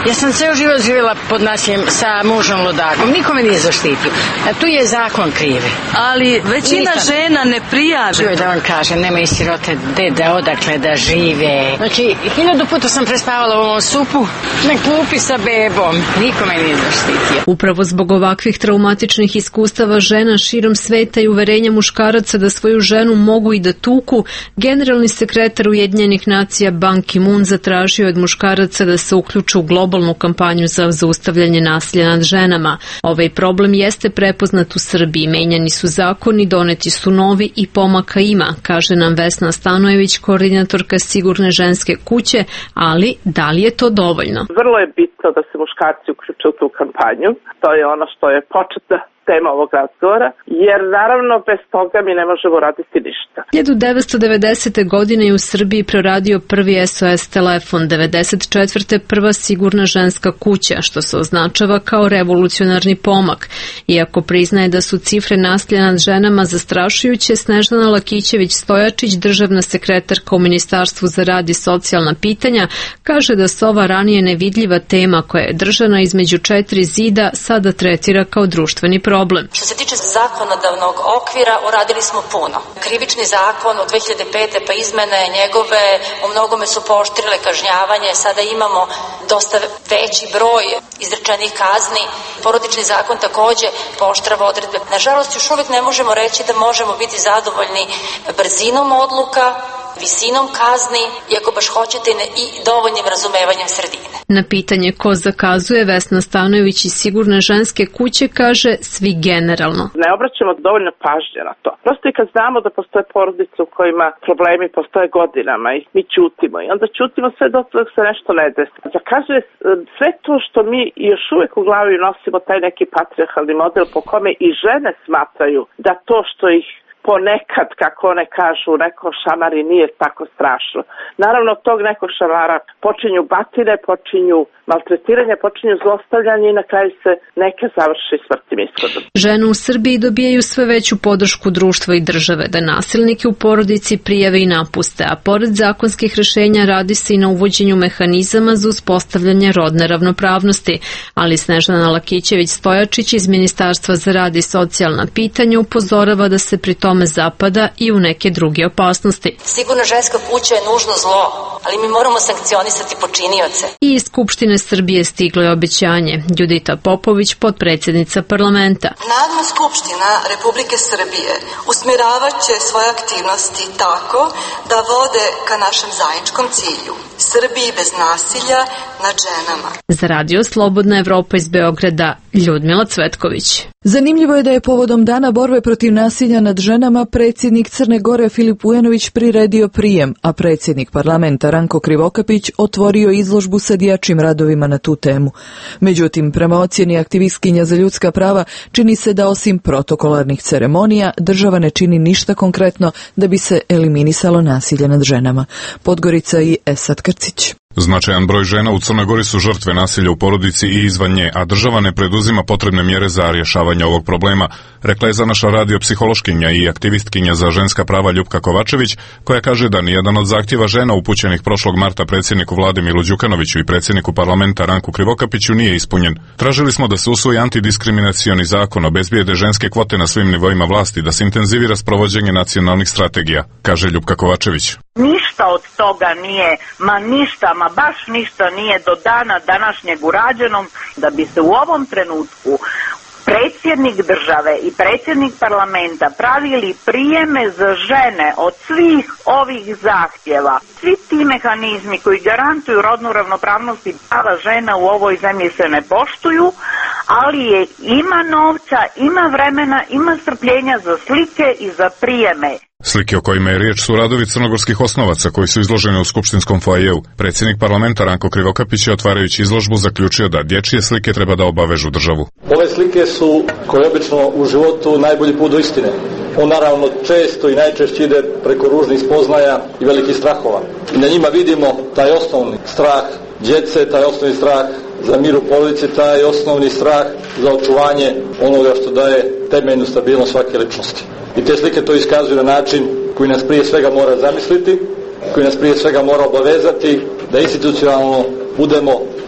S23: Ja sam ceo život živjela pod nasiljem sa mužom ludakom. Niko me nije zaštitio. Tu je zakon krivi.
S16: Ali većina žena ne prijavi.
S23: Čuj da vam kažem, nema i sirote dede odakle da žive. Znači, 1000 puta sam prespavala u ovom supu na klupi sa bebom. Niko me nije zaštitio.
S11: Upravo zbog ovakvih traumatičnih iskustava žena širom sveta i uverenja muškaraca da svoju ženu mogu i da tuku, generalni sekretar Ujedinjenih nacija Ban Ki-moon zatražio od muškaraca da se uključe u globalnu kampanju za zaustavljanje nasilja nad ženama. Ovaj problem jeste prepoznat u Srbiji. Menjani su zakoni, doneti su novi i pomaka ima, kaže nam Vesna Stanojević, koordinatorka Sigurne ženske kuće, ali da li je to dovoljno?
S2: Vrlo je bitno da se muškarci uključe u tu kampanju. To je ono što je početna tema ovog razgovora, jer naravno bez toga mi ne možemo raditi ništa.
S11: 1990. godine je u Srbiji proradio prvi SOS telefon, 1994. prva Sigurna ženska kuća, što se označava kao revolucionarni pomak. Iako priznaje da su cifre nasilja nad ženama zastrašujuće, Snežana Lakićević-Stojačić, državna sekretarka u Ministarstvu za rad i socijalna pitanja, kaže da se ova ranije nevidljiva tema koja je držana između 4 zida sada tretira kao društveni problem.
S6: Što se tiče zakonodavnog okvira, uradili smo puno. Krivični zakon od 2005. pa izmene njegove u mnogome su pooštrile kažnjavanje, sada imamo dosta veći broj izrečenih kazni. Porodični zakon takođe pooštrava odredbe. Nažalost, još uvijek ne možemo reći da možemo biti zadovoljni brzinom odluka, visinom kazni i ako baš hoćete i dovoljnim razumevanjem sredine.
S11: Na pitanje ko zakazuje, Vesna Stanojević iz Sigurne ženske kuće kaže svi generalno.
S2: Ne obraćamo dovoljno pažnje na to. Prosto i kad znamo da postoje porodice u kojima problemi postoje godinama i mi ćutimo i onda ćutimo sve dok se nešto ne desi. Zakazuje sve to što mi još uvijek u glavi nosimo taj neki patrijarhalni model po kome i žene smatraju da to što ih ponekad, kako one kažu, neko šamari nije tako strašno. Naravno, od tog nekog šamara počinju batine, počinju maltretiranje, počinju zlostavljanje i na kraju se neka završi smrtnim ishodom.
S11: Žene u Srbiji dobijaju sve veću podršku društva i države da nasilnike u porodici prijave i napuste, a pored zakonskih rešenja radi se i na uvođenju mehanizama za uspostavljanje rodne ravnopravnosti, ali Snežana Lakićević-Stojačić iz Ministarstva za rad i socijalna pitanja upozorava da se pri tome zapada i u neke druge opasnosti.
S6: Sigurna ženska kuća je nužno zlo, ali mi moramo sankcionisati počinioce.
S11: I iz Skupštine Srbije stiglo je obećanje. Judita Popović, potpredsjednica parlamenta.
S6: Narodna skupština Republike Srbije usmjeravaće svoje aktivnosti tako da vode ka našem zajedničkom cilju. Srbiji bez nasilja nad ženama.
S11: Za radio Slobodna Evropa iz Beograda, Ljudmila Cvetković.
S1: Zanimljivo je da je povodom Dana borbe protiv nasilja nad ženama predsjednik Crne Gore Filip Vujanović priredio prijem, a predsjednik parlamenta Ranko Krivokapić otvorio izložbu sa dječjim radovima na tu temu. Međutim, prema ocjeni aktivistkinja za ljudska prava, čini se da osim protokolarnih ceremonija, država ne čini ništa konkretno da bi se eliminisalo nasilje nad ženama. Podgorica i Esad Krcić.
S18: Značajan broj žena u Crnoj Gori su žrtve nasilja u porodici i izvan nje, a država ne preduzima potrebne mjere za rješavanje ovog problema, rekla je za naša radio psihološkinja i aktivistkinja za ženska prava Ljupka Kovačević, koja kaže da nijedan od zahtjeva žena upućenih prošlog marta predsjedniku vlade Milu Đukanoviću i predsjedniku parlamenta Ranku Krivokapiću nije ispunjen. Tražili smo da se usvoji antidiskriminacioni zakon, obezbijede ženske kvote na svim nivoima vlasti, da se intenzivira sprovođenje nacionalnih strategija, kaže Ljupka Kovačević.
S19: Ništa od toga nije, ma baš ništa nije do dana današnjeg urađenom, da bi se u ovom trenutku predsjednik države i predsjednik parlamenta pravili prijeme za žene od svih ovih zahtjeva. Svi ti mehanizmi koji garantuju rodnu ravnopravnost i prava žena u ovoj zemlji se ne poštuju, ali ima novca, ima vremena, ima strpljenja za slike i za prijeme.
S18: Slike o kojima je riječ su radovi crnogorskih osnovaca koji su izloženi u skupštinskom foajeu. Predsjednik parlamenta Ranko Krivokapić je otvarajući izložbu zaključio da dječje slike treba da obavežu državu.
S20: Ove slike su, koje obično u životu, najbolji put do istine. On naravno često i najčešće ide preko ružnih spoznaja i velikih strahova. I na njima vidimo taj osnovni strah djece, taj osnovni strah za mir u porodici, taj osnovni strah za očuvanje onoga što daje temeljnu stabilnost svake ličnosti. I te slike to iskazuju na način koji nas prije svega mora zamisliti, koji nas prije svega mora obavezati da institucionalno budemo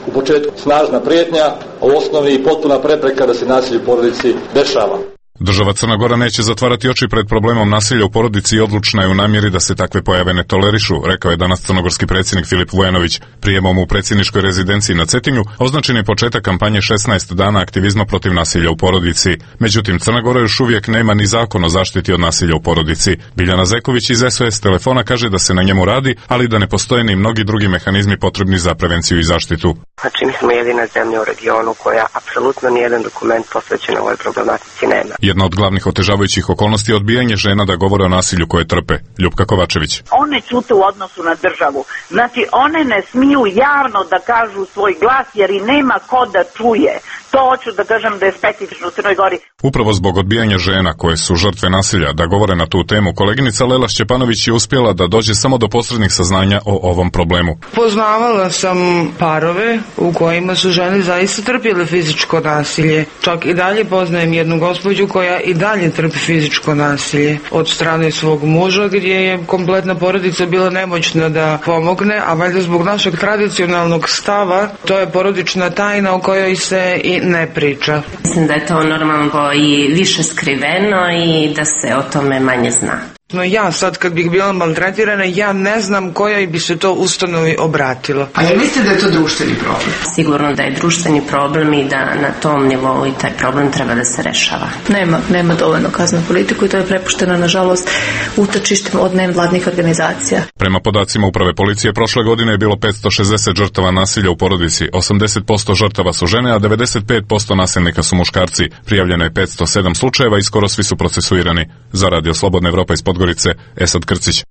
S20: u početku snažna prijetnja, a u osnovi i potpuna prepreka da se nasilje u porodici dešava.
S18: Država Crna Gora neće zatvarati oči pred problemom nasilja u porodici i odlučna je u namjeri da se takve pojave ne tolerišu, rekao je danas crnogorski predsjednik Filip Vujanović. Prijemom u predsjedničkoj rezidenciji na Cetinju označen je početak kampanje 16 dana aktivizma protiv nasilja u porodici. Međutim, Crna Gora još uvijek nema ni zakon o zaštiti od nasilja u porodici. Biljana Zeković iz SOS telefona kaže da se na njemu radi, ali da ne postoje ni mnogi drugi mehanizmi potrebni za prevenciju i zaštitu.
S7: Znači, mi smo jedina zemlja u regionu koja apsolutno nijedan dokument posvećen ovoj problematici nema.
S18: Jedna od glavnih otežavajućih okolnosti je odbijanje žena da govore o nasilju koje trpe. Ljupka Kovačević.
S19: One ćute u odnosu na državu. Znači, one ne smiju javno da kažu svoj glas jer i nema ko da čuje. To hoću da kažem da je specifično u Crnoj Gori.
S18: Upravo zbog odbijanja žena koje su žrtve nasilja da govore na tu temu, koleginica Lela Šćepanović je uspjela da dođe samo do posrednih saznanja o ovom problemu.
S8: Poznavala sam parove u kojima su žene zaista trpjele fizičko nasilje. Čak i dalje poznajem jednu gospođu koja i dalje trpi fizičko nasilje od strane svog muža, gdje je kompletna porodica bila nemoćna da pomogne, a valjda zbog našeg tradicionalnog stava to je porodična tajna o kojoj se i ne priča.
S10: Mislim da je to normalno i više skriveno i da se o tome manje zna.
S8: No ja sad kad bih bila maltretirana, ja ne znam kojoj bi se to ustanovi obratilo.
S10: A jel mislite da je to društveni problem? Sigurno da je društveni problem i da na tom nivou i taj problem treba da se rešava.
S21: Nema dovoljno kaznenu politiku i to je prepušteno, nažalost, utočištem od nevladnih organizacija.
S18: Prema podacima Uprave policije, prošle godine je bilo 560 žrtava nasilja u porodici, 80% žrtava su žene, a 95% nasilnika su muškarci. Prijavljeno je 507 slučajeva i skoro svi su procesuirani. Za Radio Slobodna Evropa iz Podgorice, Esad Krcić.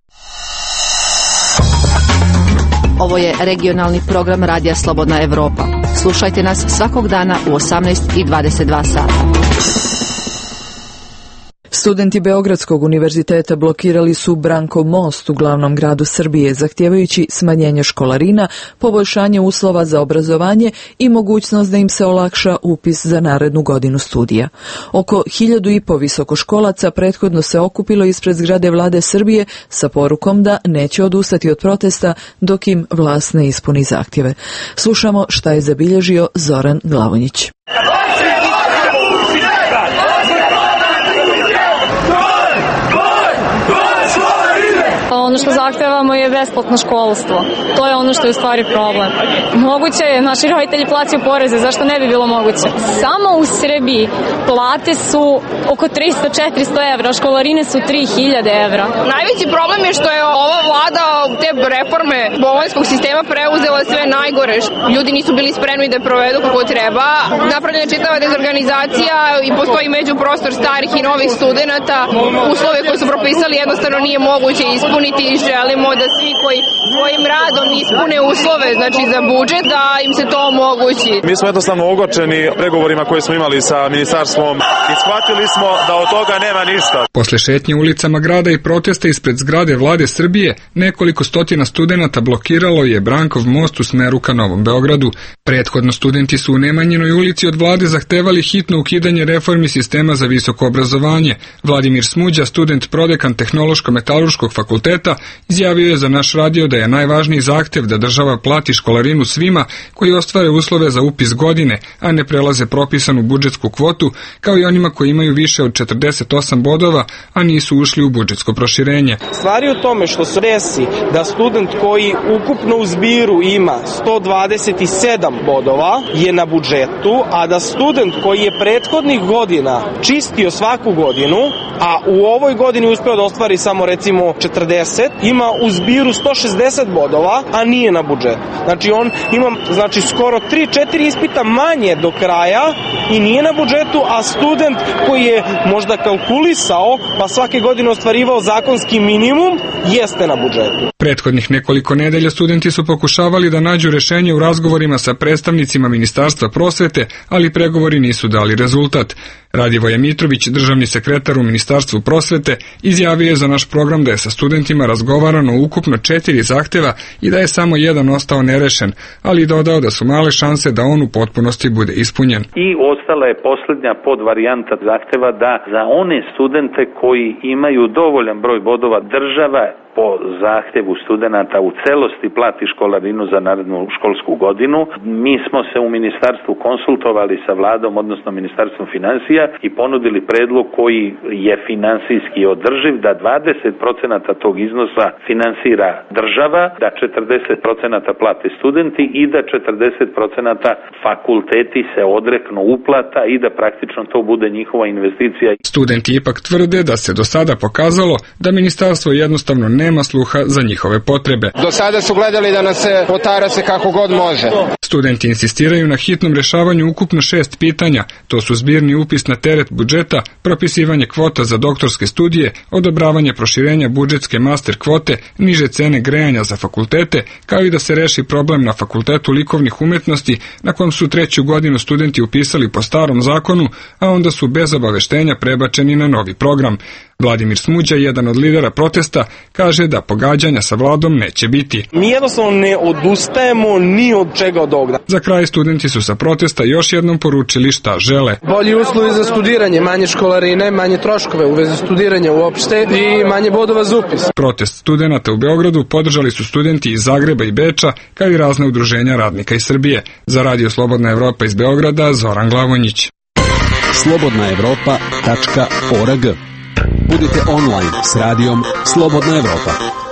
S5: Ovo je regionalni program Radija Slobodna Evropa. Slušajte nas svakog dana u 18:22 sata.
S1: Studenti Beogradskog univerziteta blokirali su Brankov most u glavnom gradu Srbije, zahtijevajući smanjenje školarina, poboljšanje uslova za obrazovanje i mogućnost da im se olakša upis za narednu godinu studija. Oko 1500 visokoškolaca prethodno se okupilo ispred zgrade Vlade Srbije sa porukom da neće odustati od protesta dok im vlast ne ispuni zahtjeve. Slušamo šta je zabilježio Zoran Glavonjić.
S22: Ono što zahtevamo je besplatno školstvo. To je ono što je u stvari problem. Moguće je, naši roditelji plaćaju poreze, zašto ne bi bilo moguće? Samo u Srbiji plate su oko 300-400 evra, školarine su 3000 evra.
S24: Najveći problem je što je ova vlada te reforme bolonjskog sistema preuzela sve najgore. Ljudi nisu bili spremni da provedu kako treba. Napravljena je čitava dezorganizacija i postoji međuprostor starih i novih studenata. Uslove koje su propisali jednostavno nije moguće ispuniti i želimo da svi koji svojim radom ispune uslove, znači za budžet, da im se to omogući.
S26: Mi smo jednostavno ogorčeni pregovorima koje smo imali sa ministarstvom i shvatili smo da od toga nema ništa.
S27: Posle šetnje ulicama grada i protesta ispred zgrade Vlade Srbije, nekoliko stotina studenata blokiralo je Brankov most u smeru ka Novom Beogradu. Prethodno studenti su u Nemanjinoj ulici od vlade zahtevali hitno ukidanje reformi sistema za visoko obrazovanje. Vladimir Smuđa, student prodekan Tehnološko-metalurškog fakulteta, izjavio je za naš radio da je najvažniji zahtev da država plati školarinu svima koji ostvare uslove za upis godine, a ne prelaze propisanu budžetsku kvotu, kao i onima koji imaju više od 48 bodova, a nisu ušli u budžetsko proširenje.
S29: Stvari u tome što se desi da student koji ukupno u zbiru ima 127 bodova je na budžetu, a da student koji je prethodnih godina čistio svaku godinu, a u ovoj godini uspeo da ostvari samo recimo 40, ima u zbiru 160 bodova, a nije na budžetu. Znači on ima skoro 3-4 ispita manje do kraja i nije na budžetu, a student koji je možda kalkulisao pa svake godine ostvarivao zakonski minimum jeste na budžetu.
S27: Prethodnih nekoliko nedelja studenti su pokušavali da nađu rešenje u razgovorima sa predstavnicima Ministarstva prosvete, ali pregovori nisu dali rezultat. Radivoje Mitrović, državni sekretar u Ministarstvu prosvete, izjavio je za naš program da je sa studentima razgovarano ukupno 4 zahteva i da je samo jedan ostao nerešen, ali dodao da su male šanse da on u potpunosti bude ispunjen.
S30: I ostala je posljednja podvarijanta zahteva da za one studente koji imaju dovoljan broj bodova država po zahtjevu studenata u celosti plati školarinu za narednu školsku godinu. Mi smo se u ministarstvu konsultovali sa vladom, odnosno ministarstvom financija i ponudili predlog koji je finansijski održiv, da 20% tog iznosa finansira država, da 40% plate studenti i da 40% fakulteti se odreknu uplata i da praktično to bude njihova investicija.
S27: Studenti ipak tvrde da se do sada pokazalo da ministarstvo jednostavno nema sluha za njihove potrebe.
S3: Do sada su gledali da nas se potara se kako god može.
S27: Studenti insistiraju na hitnom rješavanju ukupno 6 pitanja. To su zbirni upis na teret budžeta, propisivanje kvota za doktorske studije, odobravanje proširenja budžetske master kvote, niže cene grejanja za fakultete, kao i da se reši problem na Fakultetu likovnih umetnosti na kojem su 3. godinu studenti upisali po starom zakonu, a onda su bez obaveštenja prebačeni na novi program. Vladimir Smuđa, jedan od lidera protesta, kaže da pogađanja sa vladom neće biti.
S29: Mi jednostavno ne odustajemo ni od čega od ovoga.
S27: Za kraj studenti su sa protesta još jednom poručili šta žele.
S29: Bolji uslovi za studiranje, manje školarine, manje troškove u vezi studiranja uopšte i manje bodova za upis.
S27: Protest studenata u Beogradu podržali su studenti iz Zagreba i Beča, kao i razne udruženja radnika iz Srbije. Za Radio Slobodna Evropa iz Beograda, Zoran Glavonjić.
S4: slobodnaevropa.org. Budite online s radijom Slobodna Evropa.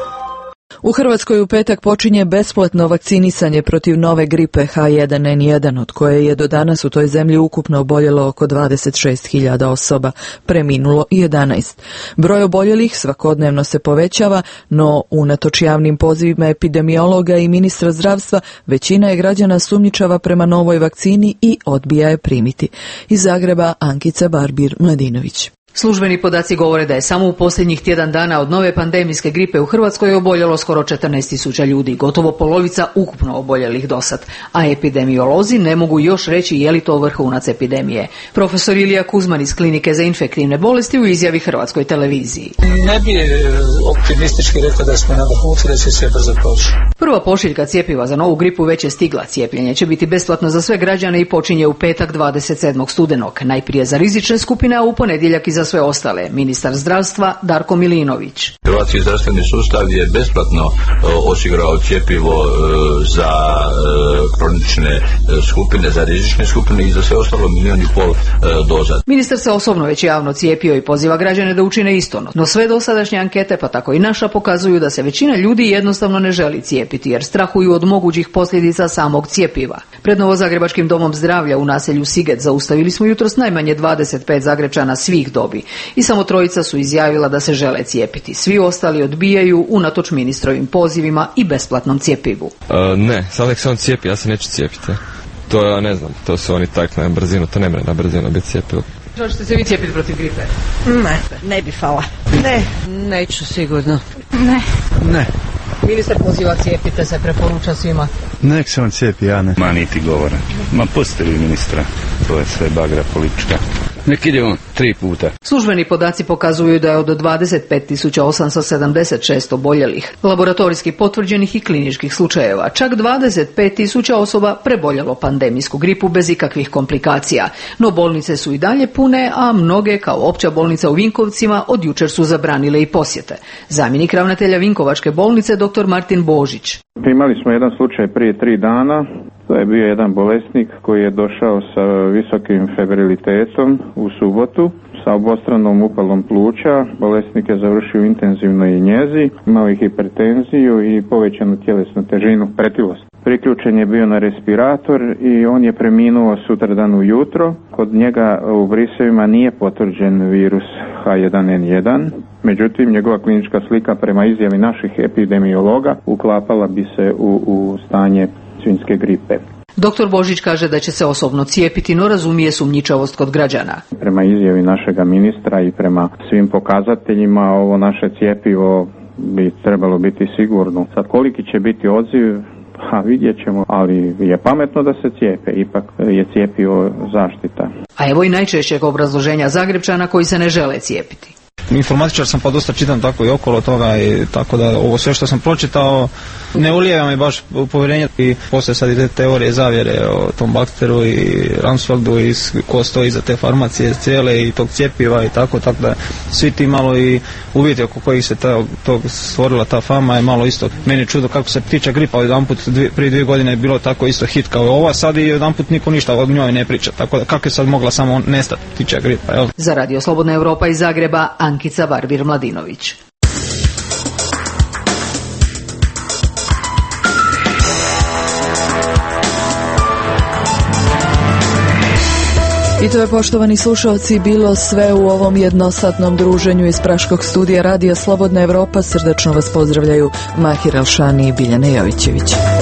S1: U Hrvatskoj u petak počinje besplatno vakcinisanje protiv nove gripe H1N1, od koje je do danas u toj zemlji ukupno oboljelo oko 26.000 osoba, preminulo 11. Broj oboljelih svakodnevno se povećava, no unatoč javnim pozivima epidemiologa i ministra zdravstva, većina je građana sumnjičava prema novoj vakcini i odbija je primiti. Iz Zagreba, Ankica Barbir-Mladinović.
S9: Službeni podaci govore da je samo u posljednjih tjedan dana od nove pandemijske gripe u Hrvatskoj oboljelo skoro 14.000 ljudi, gotovo polovica ukupno oboljelih dosad, a epidemiolozi ne mogu još reći je li to vrhunac epidemije. Profesor Ilija Kuzman iz Klinike za infektivne bolesti u izjavi Hrvatskoj televiziji.
S12: Ne bi optimistički rekao da smo na vrhuncu, da će sve brzo proći.
S9: Prva pošiljka cjepiva za novu gripu već je stigla. Cijepljenje će biti besplatno za sve građane i počinje u petak 27. studenog. Najprije za rizične skupine, a u ponedjeljak i za sve ostale. Ministar zdravstva Darko Milinović.
S13: Hrvatski zdravstveni sustav je besplatno osigurao cjepivo za kronične skupine, za rizične skupine i za sve ostalo 1,5 milijuna doza.
S9: Ministar se osobno već javno cijepio i poziva građane da učine isto. No sve dosadašnje ankete, pa tako i naša, pokazuju da se većina ljudi jednostavno ne želi cijepiti jer strahuju od mogućih posljedica samog cjepiva. Pred Novozagrebačkim domom zdravlja u naselju Siget zaustavili smo jutros najmanje 25 Zagrepčana svih dobi i samo 3 su izjavila da se žele cijepiti. Svi ostali odbijaju unatoč ministrovim pozivima i besplatnom cjepivu.
S14: Ne, sad nek se on cijepi, ja se neću cijepiti. To ja ne znam, to su oni tak na brzinu, to ne mre na brzinu biti cijepivo.
S9: Hoćete se vi cijepiti protiv gripe?
S23: Ne bi fala.
S9: Neću sigurno.
S23: Ne.
S9: Ministar poziva cijepite se, preporuča svima.
S15: Nek se on cijepi, ja ne. Ma niti govora. Ma pustite vi ministra, to je sve bagra politička. Nek ide on 3 puta.
S9: Službeni podaci pokazuju da je od 25.876 oboljelih, laboratorijski potvrđenih i kliničkih slučajeva, čak 25.000 osoba preboljelo pandemijsku gripu bez ikakvih komplikacija. No bolnice su i dalje pune, a mnoge, kao opća bolnica u Vinkovcima, od jučer su zabranile i posjete. Zamjenik ravnatelja Vinkovačke bolnice, dr. Martin Božić.
S17: Imali smo jedan slučaj prije 3 dana. To je bio jedan bolesnik koji je došao sa visokim febrilitetom u subotu, sa obostranom upalom pluća. Bolesnik je završio u intenzivnoj njezi, imao je hipertenziju i povećanu tjelesnu težinu, pretilost. Priključen je bio na respirator i on je preminuo sutradan ujutro. Kod njega u brisevima nije potvrđen virus H1N1. Međutim, njegova klinička slika prema izjavi naših epidemiologa uklapala bi se u stanje svinjske gripe.
S9: Dr. Božić kaže da će se osobno cijepiti, no razumije sumnjičavost kod građana.
S17: Prema izjavi našega ministra i prema svim pokazateljima, ovo naše cijepivo bi trebalo biti sigurno. Sad koliki će biti odziv, vidjet ćemo, ali je pametno da se cijepe, ipak je cijepivo zaštita.
S9: A evo i najčešćeg obrazloženja Zagrepčana koji se ne žele cijepiti.
S2: Informatičar sam pa dosta čitam tako i okolo toga i tako da ovo sve što sam pročitao ne ulijeva mi baš povjerenje i poslije sad ide teorije zavjere o tom bakteru i Rumsfeldu i ko stoji iza te farmacije cijele i tog cjepiva i tako da svi ti malo i uvjeti oko kojih se tog stvorila ta fama je malo isto. Meni je čudo kako se ptičja gripa jedanput prije 2 godine je bilo tako isto hit kao ova, sad i jedanput niko ništa o njoj ne priča, tako da kako je sad mogla samo nestati ptičja gripa, jel?
S9: Za Radio Slobodna Europa iz Zagreba, Ankica Barbir-Mladinović.
S1: I to je, poštovani slušalci, bilo sve u ovom jednosatnom druženju iz praškog studija Radija Slobodna Europa. Srdačno vas pozdravljaju Mahir Elšani i Biljana Jovićević.